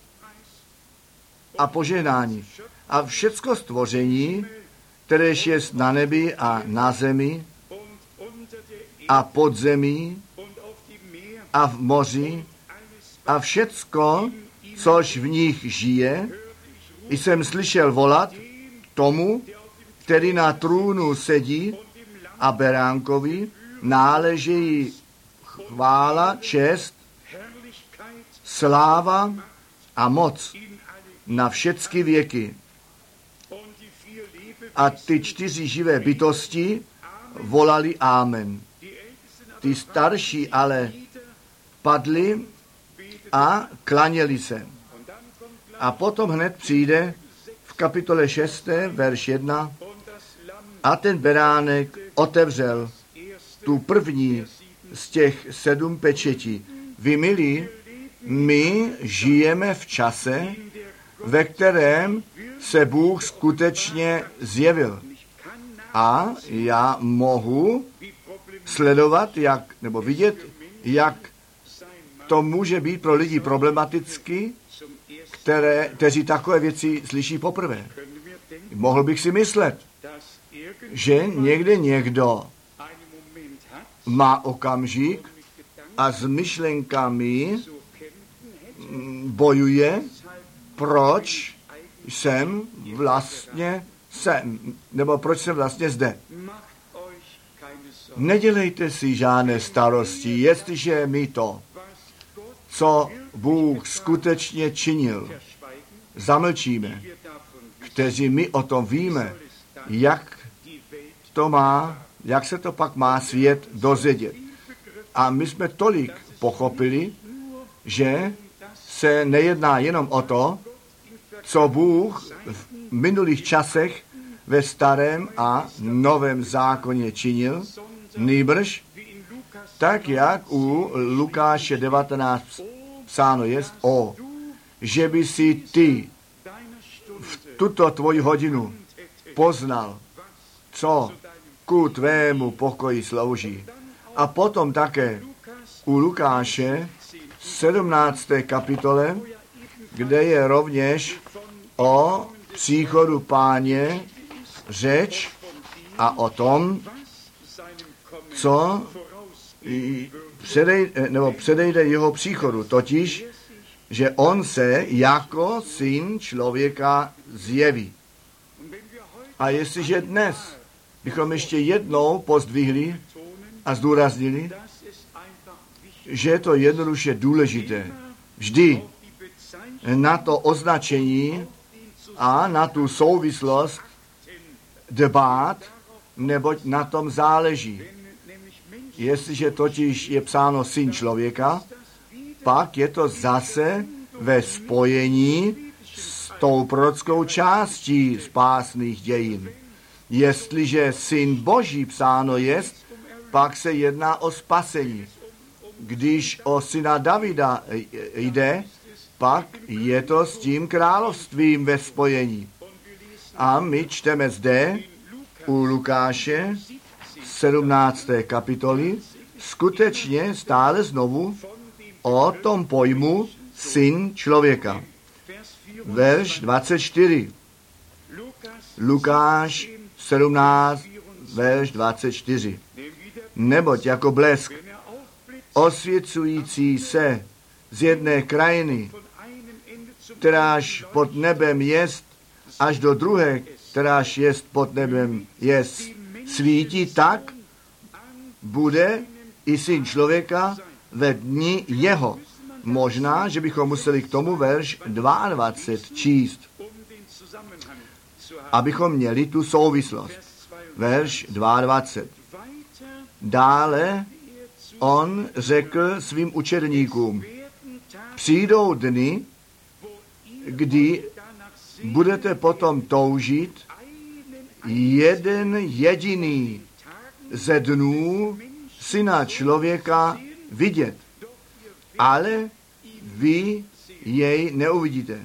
a požehnání. A všecko stvoření, kteréž je na nebi a na zemi a pod zemí a v moři a všecko, což v nich žije, jsem slyšel volat tomu, který na trůnu sedí a beránkovi náleží chvála, čest, sláva a moc na všechny věky. A ty 4 živé bytosti volali Amen. Ty starší ale padli a klaněli se. A potom hned přijde v kapitole 6, verš 1, a ten beránek otevřel tu první z těch 7 pečetí. Vy, milí, my žijeme v čase, ve kterém se Bůh skutečně zjevil. A já mohu sledovat, nebo vidět, jak to může být pro lidi problematicky, kteří takové věci slyší poprvé. Mohl bych si myslet, že někde někdo má okamžik a s myšlenkami bojuje, proč jsem vlastně zde. Nedělejte si žádné starosti, jestliže my to, co Bůh skutečně činil, zamlčíme, kteří my o tom víme, jak se to pak má svět dozvědět. A my jsme tolik pochopili, že se nejedná jenom o to, co Bůh v minulých časech ve starém a novém zákoně činil, nýbrž tak, jak u Lukáše 19 psáno jest, že by si ty v tuto tvoji hodinu poznal, co ku tvému pokoji slouží. A potom také u Lukáše 17. kapitole, kde je rovněž o příchodu Páně řeč a o tom, co předejde jeho příchodu, totiž, že on se jako syn člověka zjeví. A jestliže dnes bychom ještě jednou pozdvihli a zdůraznili, že je to jednoduše důležité vždy na to označení a na tu souvislost dbát, neboť na tom záleží. Jestliže totiž je psáno syn člověka, pak je to zase ve spojení s tou prorockou částí spásných dějin. Jestliže syn Boží psáno jest, pak se jedná o spasení. Když o syna Davida jde, pak je to s tím královstvím ve spojení. A my čteme zde u Lukáše 17. kapitoly skutečně stále znovu o tom pojmu syn člověka. Verš 24. Lukáš 17, verš 24. Neboť jako blesk osvěcující se z jedné krajiny, kteráž pod nebem jest, až do druhé, kteráž jest pod nebem jest, svítí, tak bude i syn člověka ve dni jeho. Možná, že bychom museli k tomu verš 22 číst, abychom měli tu souvislost. Verš 22. Dále on řekl svým učedníkům, přijdou dny, kdy budete potom toužit jeden jediný ze dnů Syna člověka vidět, ale vy jej neuvidíte.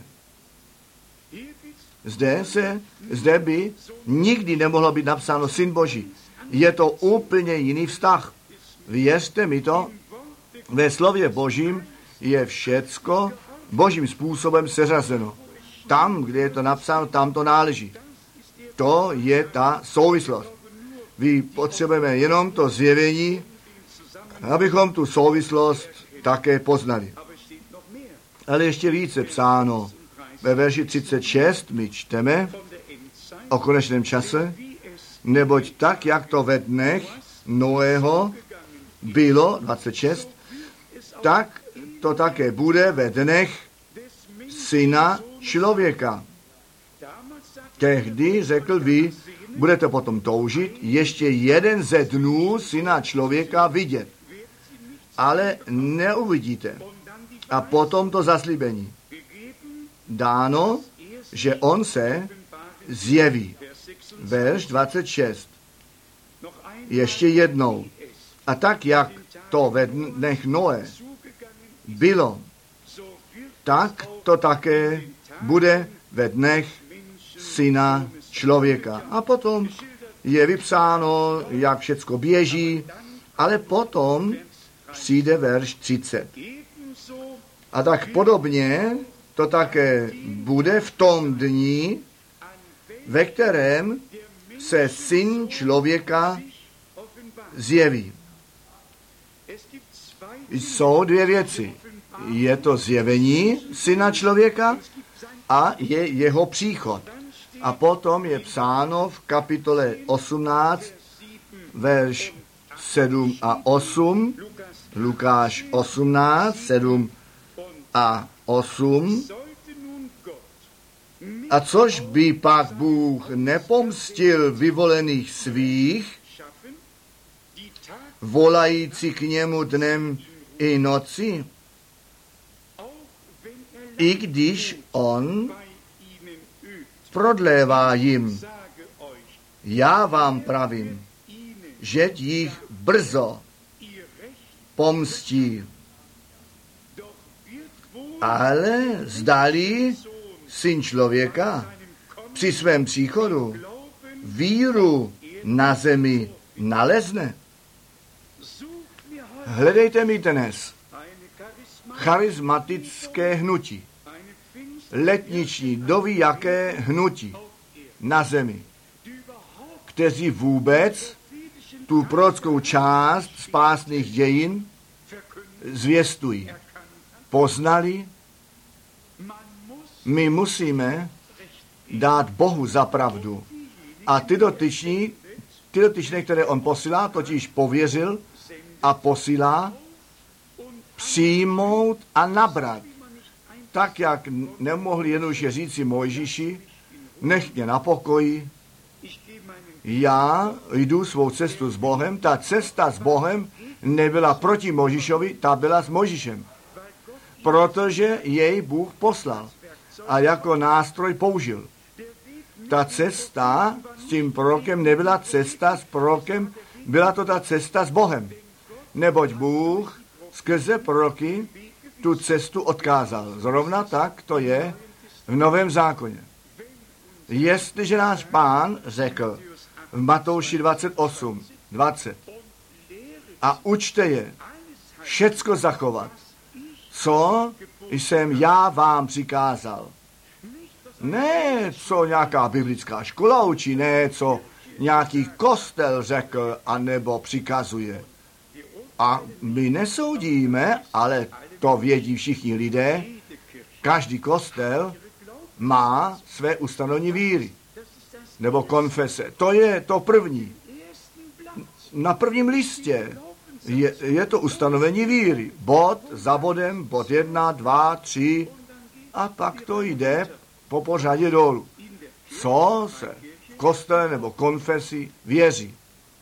Zde by nikdy nemohlo být napsáno Syn Boží. Je to úplně jiný vztah. Věřte mi to, ve slově Božím je všecko Božím způsobem seřazeno. Tam, kde je to napsáno, tam to náleží. To je ta souvislost. Vy potřebujeme jenom to zjevení, abychom tu souvislost také poznali. Ale ještě více psáno. Ve verši 36 my čteme o konečném čase, neboť tak, jak to ve dnech Noého bylo, 26, tak to také bude ve dnech Syna člověka. Tehdy řekl vy, budete potom toužit ještě jeden ze dnů Syna člověka vidět, ale neuvidíte. A potom to zaslíbení. Dáno, že on se zjeví. Verš 26. Ještě jednou. A tak, jak to ve dnech Noé bylo, tak to také bude ve dnech Syna člověka. A potom je vypsáno, jak všecko běží, ale potom přijde verš 30. A tak podobně to také bude v tom dni, ve kterém se Syn člověka zjeví. Jsou dvě věci. Je to zjevení Syna člověka a je jeho příchod. A potom je psáno v kapitole 18, verš 7 a 8, Lukáš 18, 7 a 8. A což by pak Bůh nepomstil vyvolených svých, volající k němu dnem i noci, i když on prodlévá jim. Já vám pravím, že jich brzo pomstí. Ale zdali Syn člověka při svém příchodu víru na zemi nalezne. Hledejte mi dnes charismatické hnutí, letniční, doví jaké hnutí na zemi, kteří vůbec tu prorockou část spásných dějin zvěstují. Poznali, my musíme dát Bohu za pravdu. A ty dotyčné, které on posílá, totiž pověřil a posílá, přijmout a nabrat. Tak, jak nemohli jednoduše říci Mojžíši, nech mě na pokoji, já jdu svou cestu s Bohem. Ta cesta s Bohem nebyla proti Mojžíšovi, ta byla s Mojžíšem. Protože jej Bůh poslal a jako nástroj použil. Ta cesta s tím prorokem nebyla cesta s prorokem, byla to ta cesta s Bohem. Neboť Bůh skrze proroky tu cestu odkázal. Zrovna tak to je v Novém zákoně. Jestliže náš Pán řekl v Matouši 28, 20 a učte je všecko zachovat, co jsem já vám přikázal. Ne, co nějaká biblická škola učí, ne, co nějaký kostel řekl anebo přikazuje. A my nesoudíme, ale to vědí všichni lidé, každý kostel má své ustanovení víry, nebo konfese. To je to první. Na prvním listě je to ustanovení víry. Bod za bodem, bod 1, 2, 3 a pak to jde po pořadě dolů. Co se v kostele nebo konfesi věří.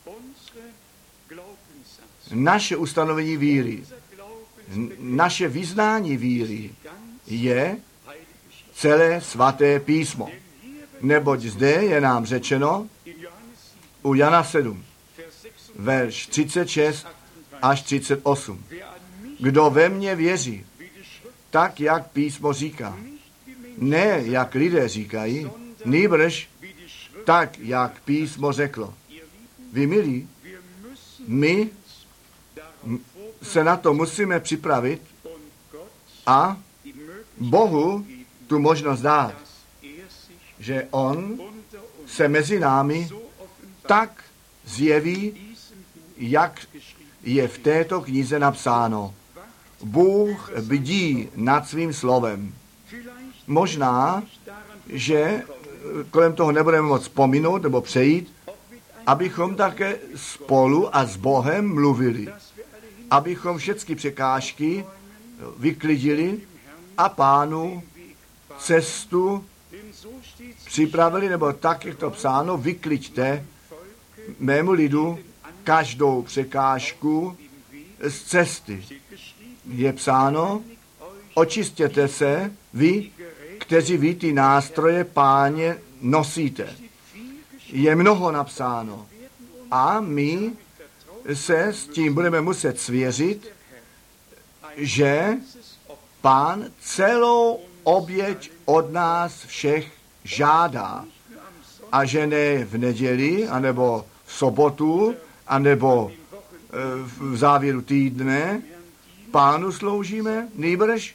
Naše ustanovení víry, naše vyznání víry je celé svaté písmo. Neboť zde je nám řečeno u Jana 7, verš 36 až 38. Kdo ve mně věří, tak jak písmo říká. Ne, jak lidé říkají, nýbrž tak, jak písmo řeklo. Vy milí, my se na to musíme připravit a Bohu tu možnost dát, že on se mezi námi tak zjeví, jak je v této knize napsáno. Bůh bdí nad svým slovem. Možná, že kolem toho nebudeme moc pominout nebo přejít, abychom také spolu a s Bohem mluvili. Abychom všechny překážky vyklidili a Pánu cestu připravili, nebo tak, jak to psáno, vykliďte mému lidu každou překážku z cesty. Je psáno, očistěte se vy, kteří vy ty nástroje Páně nosíte. Je mnoho napsáno. A my se s tím budeme muset svěřit, že Pán celou oběť od nás všech žádá. A že ne v neděli, anebo v sobotu, anebo v závěru týdne Pánu sloužíme, nýbrž,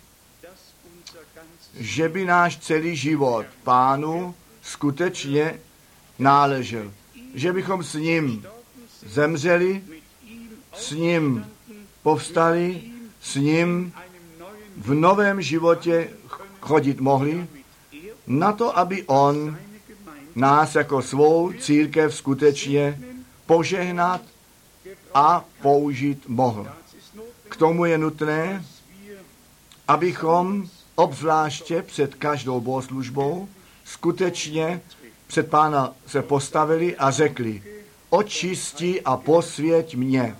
že by náš celý život Pánu skutečně náležel. Že bychom s ním zemřeli, s ním povstali, s ním v novém životě chodit mohli, na to, aby on nás jako svou církev skutečně požehnat a použít mohl. K tomu je nutné, abychom obzvláště před každou bohoslužbou skutečně před Pána se postavili a řekli, očisti a posvěť mě.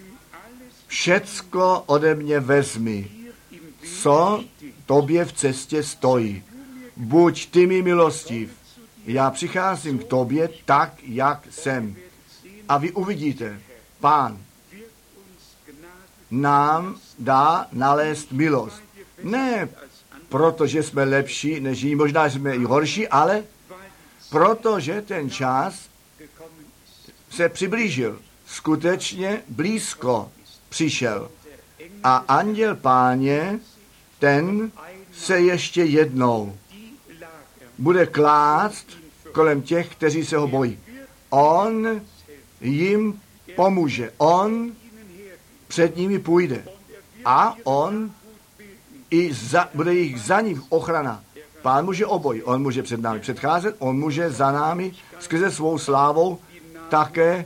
Všecko ode mě vezmi, co tobě v cestě stojí. Buď ty mi milostiv. Já přicházím k tobě tak, jak jsem. A vy uvidíte, Pán nám dá nalézt milost. Ne proto, že jsme lepší než jiní, možná jsme i horší, ale protože ten čas se přiblížil. Skutečně blízko přišel. A anděl Páně, ten se ještě jednou bude klást kolem těch, kteří se ho bojí. On jim pomůže. On před nimi půjde. A on bude jich za ním ochrana. Pán může obojí. On může před námi předcházet, on může za námi skrze svou slávou také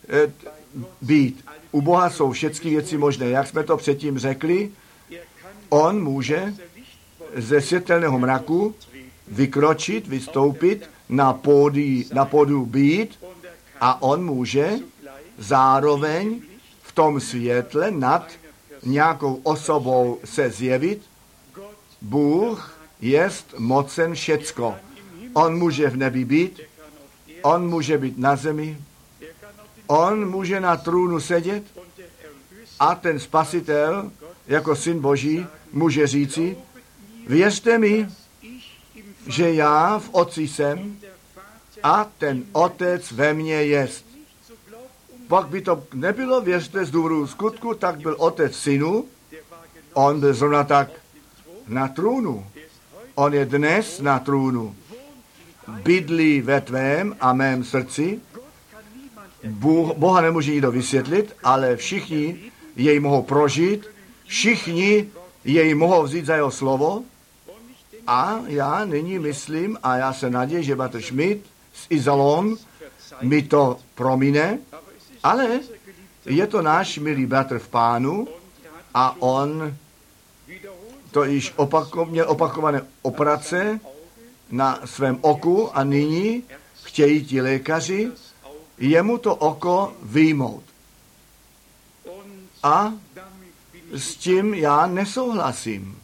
být. U Boha jsou všechny věci možné. Jak jsme to předtím řekli, on může ze světelného mraku vykročit, vystoupit, na pódiu být a on může zároveň v tom světle nad nějakou osobou se zjevit. Bůh jest mocen všecko. On může v nebi být, on může být na zemi, on může na trůnu sedět a ten Spasitel jako Syn Boží může říci, věřte mi, že já v Otci jsem a ten Otec ve mně jest. Pak by to nebylo, věřte, z důvodu skutku, tak byl Otec Synu, on byl zrovna tak na trůnu. On je dnes na trůnu. Bydlí ve tvém a mém srdci. Boha nemůže nikdo vysvětlit, ale všichni jej mohou prožít, všichni jej mohou vzít za jeho slovo. A já nyní myslím, a já se naději, že Bratr Schmidt s Izalom mi to promine, ale je to náš milý bratr v Pánu a on to již měl opakované operace na svém oku a nyní chtějí ti lékaři jemu to oko vyjmout. A s tím já nesouhlasím.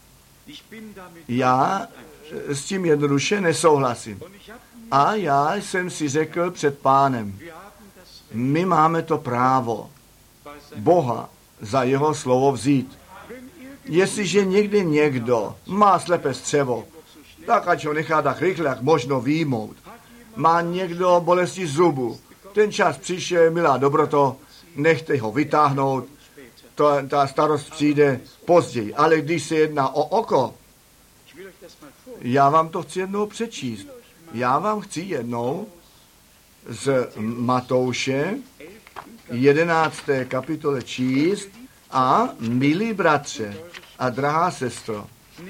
Já s tím jednoduše nesouhlasím. A já jsem si řekl před Pánem, My máme to právo Boha za jeho slovo vzít. Jestliže někdy někdo má slepé střevo, tak ať ho nechá tak rychle, jak možno výjmout. Má někdo bolesti zubu, ten čas přišel, milá dobroto, nechte ho vytáhnout, ta starost přijde později. Ale když se jedná o oko, já vám to chci jednou přečíst. Já vám chci jednou z Matouše 11. kapitole číst a milí bratře a drahá sestro,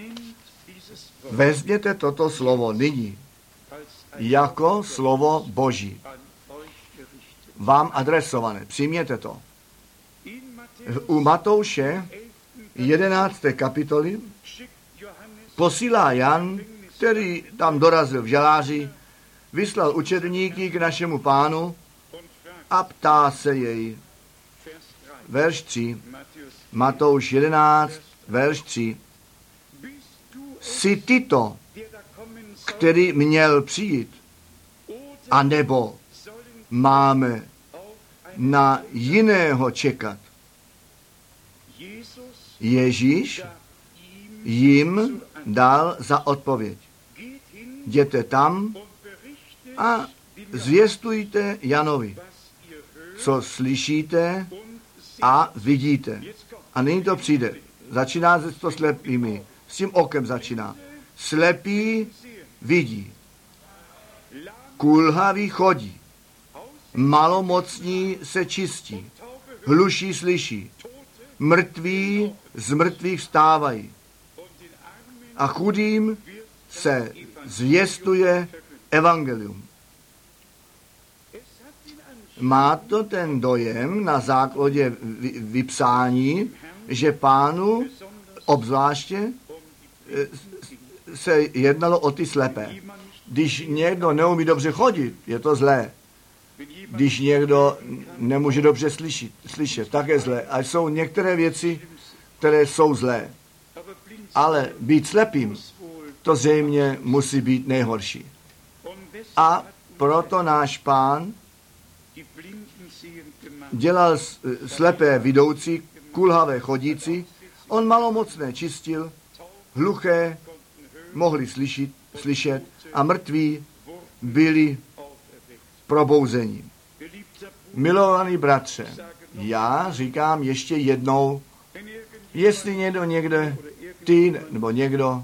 vezměte toto slovo nyní jako slovo Boží, vám adresované. Přijměte to. U Matouše 11. kapitoly posílá Jan, který tam dorazil v žaláři, vyslal učedníky k našemu Pánu a ptá se jej. Verš 3. Matouš 11, verš 3. Jsi ty to, který měl přijít, a nebo máme na jiného čekat? Ježíš jim dal za odpověď. Jděte tam a zvěstujte Janovi, co slyšíte a vidíte. A nyní to přijde. Začíná se to slepými. S tím okem začíná. Slepý vidí. Kulhavý chodí. Malomocní se čistí. Hluší slyší. Mrtví z mrtvých vstávají. A chudým se zvěstuje evangelium. Má to ten dojem na základě vypsání, že Pánu obzvláště se jednalo o ty slepé. Když někdo neumí dobře chodit, je to zlé. Když někdo nemůže dobře slyšet, tak je zlé. A jsou některé věci, které jsou zlé. Ale být slepým, to zřejmě musí být nejhorší. A proto náš Pán dělal slepé vidoucí, kulhavé chodící, on malomocné čistil, hluché mohli slyšet a mrtví byli probouzení. Milovaný bratře, já říkám ještě jednou, jestli někde, ty nebo někdo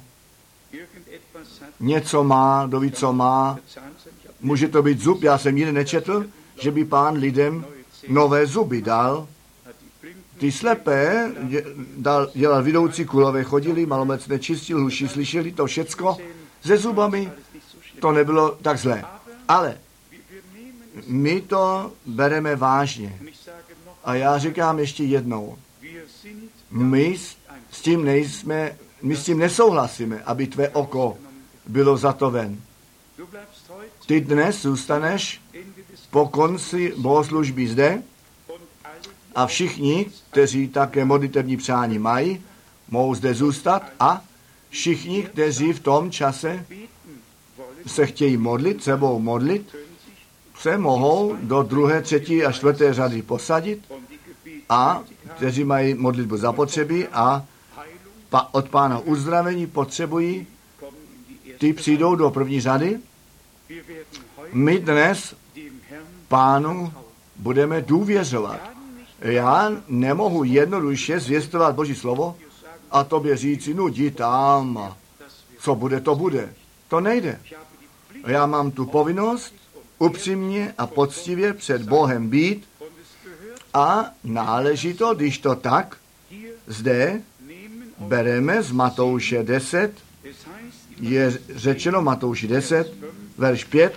něco má, kdo ví, co má, může to být zub, já jsem nikdy nečetl, že by Pán lidem nové zuby dal. Ty slepé dělal vidoucí, kulové chodili, malomocné čistil, hluší slyšeli, to všecko se zubami, to nebylo tak zlé. Ale my to bereme vážně. A já říkám ještě jednou, my s tím nesouhlasíme, aby tvé oko bylo za to ven. Ty dnes zůstaneš po konci bohoslužby zde a všichni, kteří také modlitevní přání mají, mohou zde zůstat a všichni, kteří v tom čase se chtějí modlit, sebou modlit, se mohou do 2., 3. a 4. řady posadit a kteří mají modlitbu zapotřebí a od Pána uzdravení potřebují, ty přijdou do 1. řady. My dnes Pánu budeme důvěřovat. Já nemohu jednoduše zvěstovat Boží slovo a tobě říci, no jdi tam, co bude, to bude. To nejde. Já mám tu povinnost upřímně a poctivě před Bohem být a náleží to, když to tak, zde bereme z Matouše 10, je řečeno Matouši 10, verš 5,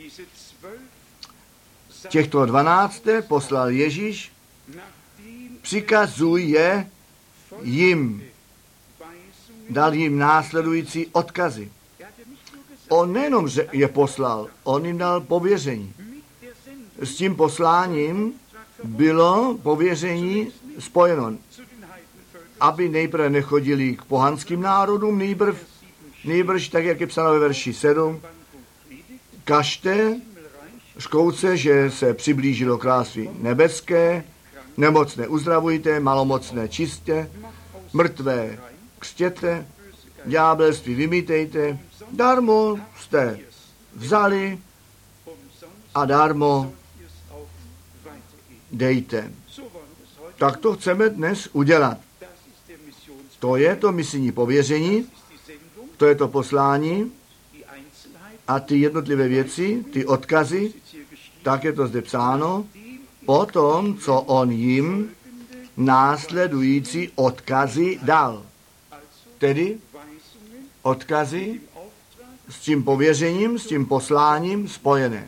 těchto 12 poslal Ježíš, přikazuje jim, dal jim následující odkazy. On nejenom je poslal, on jim dal pověření. S tím posláním bylo pověření spojeno, aby nejprve nechodili k pohanským národům, nejbrž tak, jak je psáno ve verši 7, kažte škouce, že se přiblížilo království nebeské, nemocné uzdravujte, malomocné čistě, mrtvé křtěte, ďábelství vymítejte, darmo jste vzali a darmo dejte. Tak to chceme dnes udělat. To je to misijní pověření, to je to poslání a ty jednotlivé věci, ty odkazy, tak je to zde psáno, o tom, co on jim následující odkazy dal. Tedy odkazy s tím pověřením, s tím posláním spojené.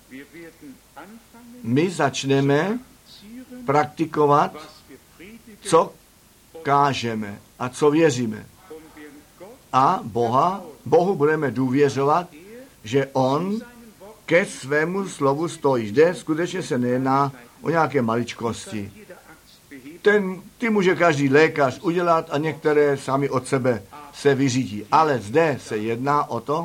My začneme praktikovat, co kážeme a co věříme. A Bohu budeme důvěřovat, že on ke svému slovu stojí. Zde skutečně se nejedná o nějaké maličkosti. Ty může každý lékař udělat a některé sami od sebe se vyřídí. Ale zde se jedná o to,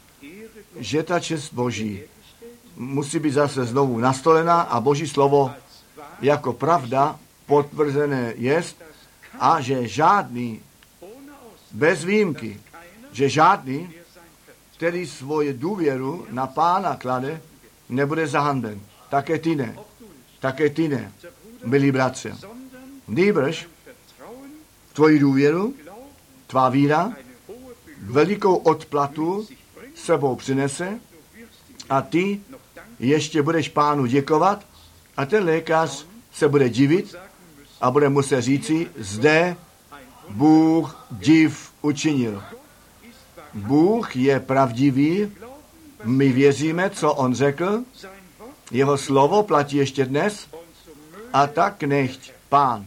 že ta čest Boží musí být zase znovu nastolená a Boží slovo jako pravda potvrzené jest a že žádný, bez výjimky, že žádný, který svoji důvěru na Pána klade, nebude zahanben. Také ty ne, milí bratře. Nýbrž tvoji důvěru, tvá víra, velikou odplatu sebou přinese a ty ještě budeš Pánu děkovat a ten lékař se bude divit a bude muset říci, zde Bůh div učinil. Bůh je pravdivý, my věříme, co on řekl, jeho slovo platí ještě dnes a tak nechť Pán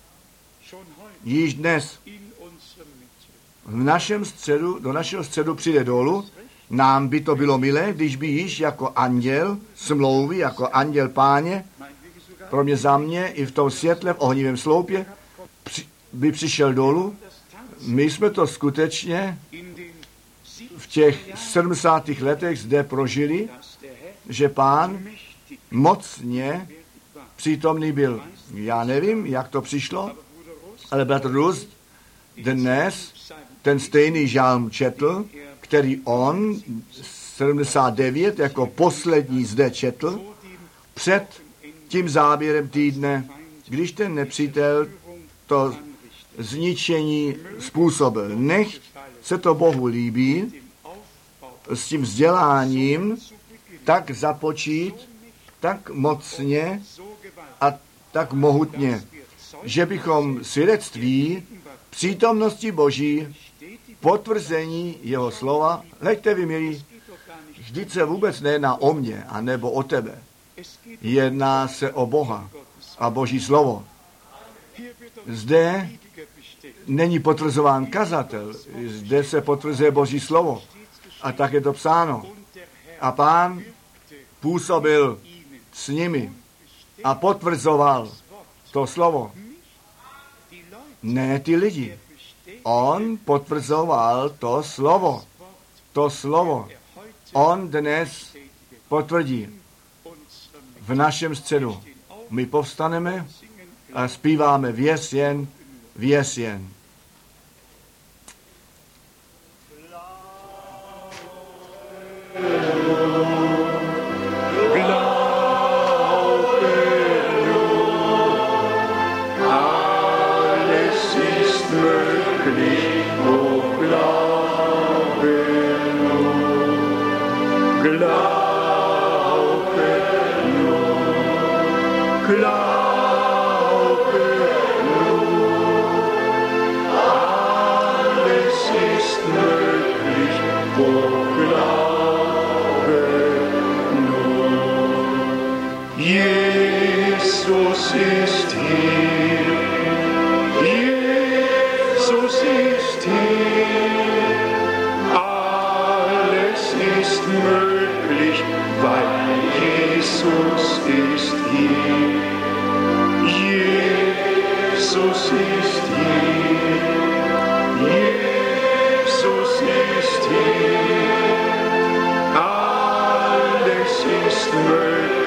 již dnes v našem středu, do našeho středu přijde dolů. Nám by to bylo milé, když by již jako anděl smlouvy, jako anděl Páně, pro mě za mě i v tom světle, v ohnivém sloupě, by přišel dolů. My jsme to skutečně v těch 70. letech zde prožili, že Pán mocně přítomný byl. Já nevím, jak to přišlo, ale bratr Rust dnes ten stejný žálm četl, který on 79 jako poslední zde četl, před tím záběrem týdne, když ten nepřítel to zničení způsobil. Nechť se to Bohu líbí, s tím vzděláním tak započít, tak mocně a tak mohutně, že bychom svědectví přítomnosti Boží, potvrzení jeho slova, hleďte vy, milí, vždyť se vůbec nejedná o mě, anebo o tebe. Jedná se o Boha a Boží slovo. Zde není potvrzován kazatel, zde se potvrzuje Boží slovo. A tak je to psáno. A Pán působil s nimi a potvrzoval to slovo. Ne ty lidi. On potvrzoval to slovo. To slovo. On dnes potvrdí v našem středu. My povstaneme a zpíváme věř jen, věř jen.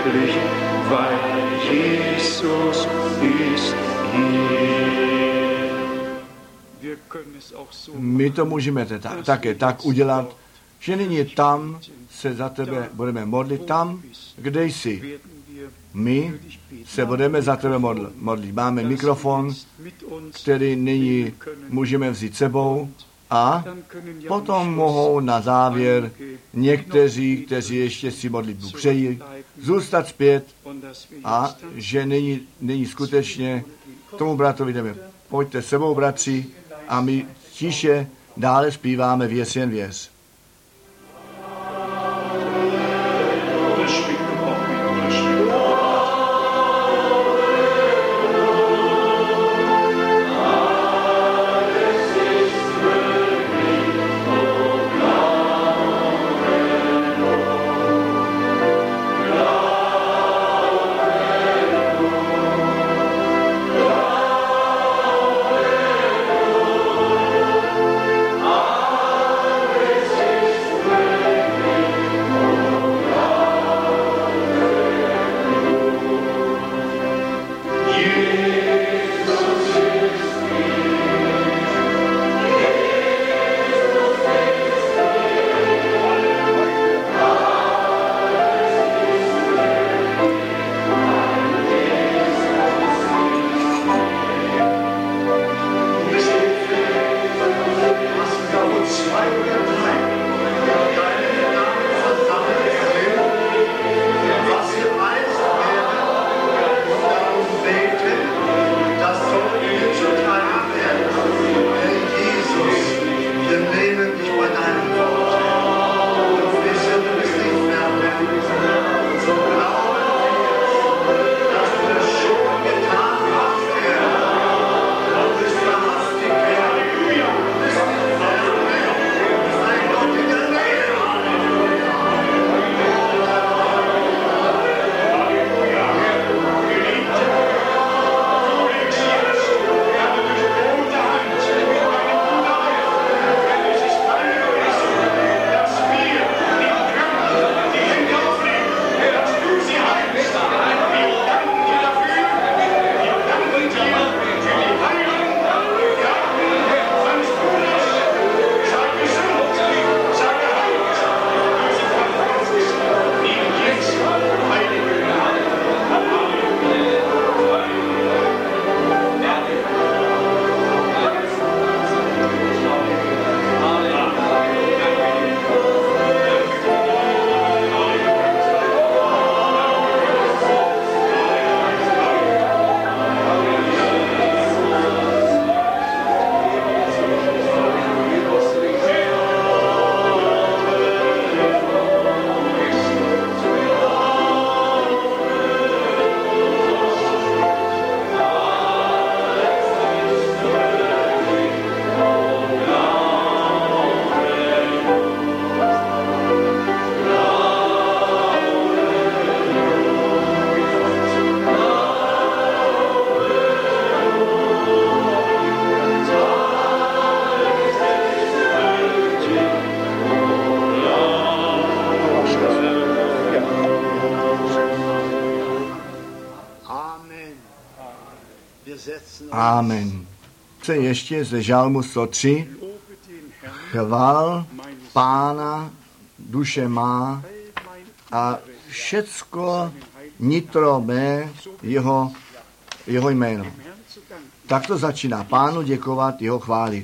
glücklich, weil Jesus ist hier. Wir können es auch so My to můžeme také tak udělat, že nyní tam se za tebe budeme modlit, tam, kde jsi. My se budeme za tebe modlit. Máme mikrofon, který nyní můžeme vzít sebou a potom mohou na závěr někteří, kteří ještě si modlitbu přejí, zůstat zpět a že nyní skutečně tomu bratrovi jdeme. Pojďte sebou, bratři, a my tiše dále zpíváme Věř jen věř. Amen. Se ještě ze žalmu 103. Chvál Pána, duše má, a všecko nitro mé jeho jméno. Tak to začíná. Pánu děkovat, jeho chválit.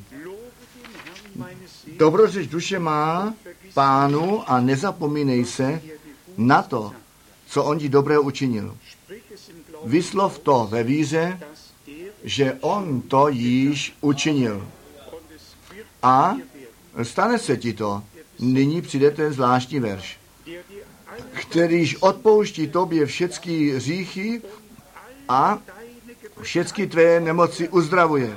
Dobrořeč duše má Pánu a nezapomínej se na to, co on ti dobrého učinil. Vyslov to ve víře, že on to již učinil. A stane se ti to. Nyní přijde ten zvláštní verš, kterýž odpouští tobě všechny hříchy a všechny tvé nemoci uzdravuje.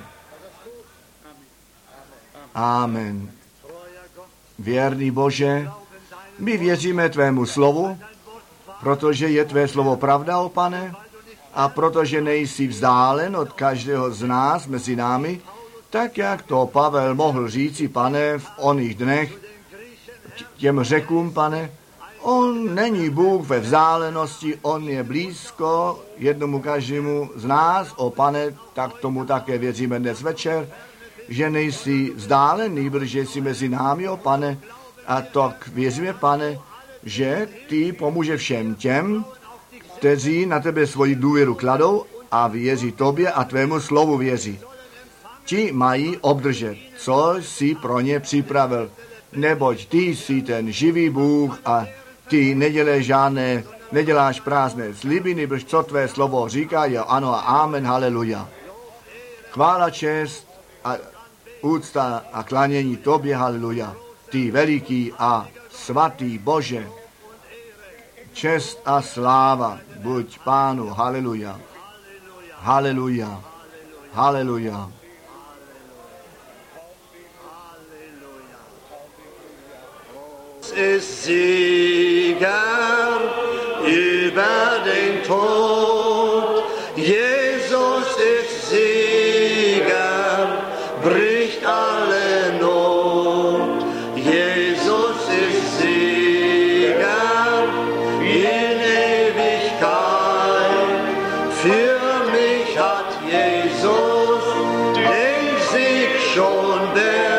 Amen. Věrný Bože, my věříme tvému slovu, protože je tvé slovo pravda, o Pane, a protože nejsi vzdálen od každého z nás mezi námi, tak jak to Pavel mohl říci, Pane, v oných dnech těm Řekům, Pane, On není Bůh ve vzdálenosti, on je blízko jednomu každému z nás. O Pane, tak tomu také věříme dnes večer, že nejsi vzdálený, protože jsi mezi námi, o Pane, a tak věříme, Pane, že ty pomůže všem těm, kteří na tebe svoji důvěru kladou a věří tobě a tvému slovu věří. Ti mají obdržet, co jsi pro ně připravil, neboť ty jsi ten živý Bůh a ty neděláš prázdné sliby, nebož co tvé slovo říká, je ano a amen, haleluja. Chvála, čest a úcta a klanění tobě, haleluja. Ty veliký a svatý Bože, čest a sláva buď Pánu, haleluja, haleluja, haleluja. Ist Sieger über den Tod. Jesus ist Sieger, bricht alle Not. Jesus ist Sieger in Ewigkeit. Für mich hat Jesus den Sieg schon besiegt.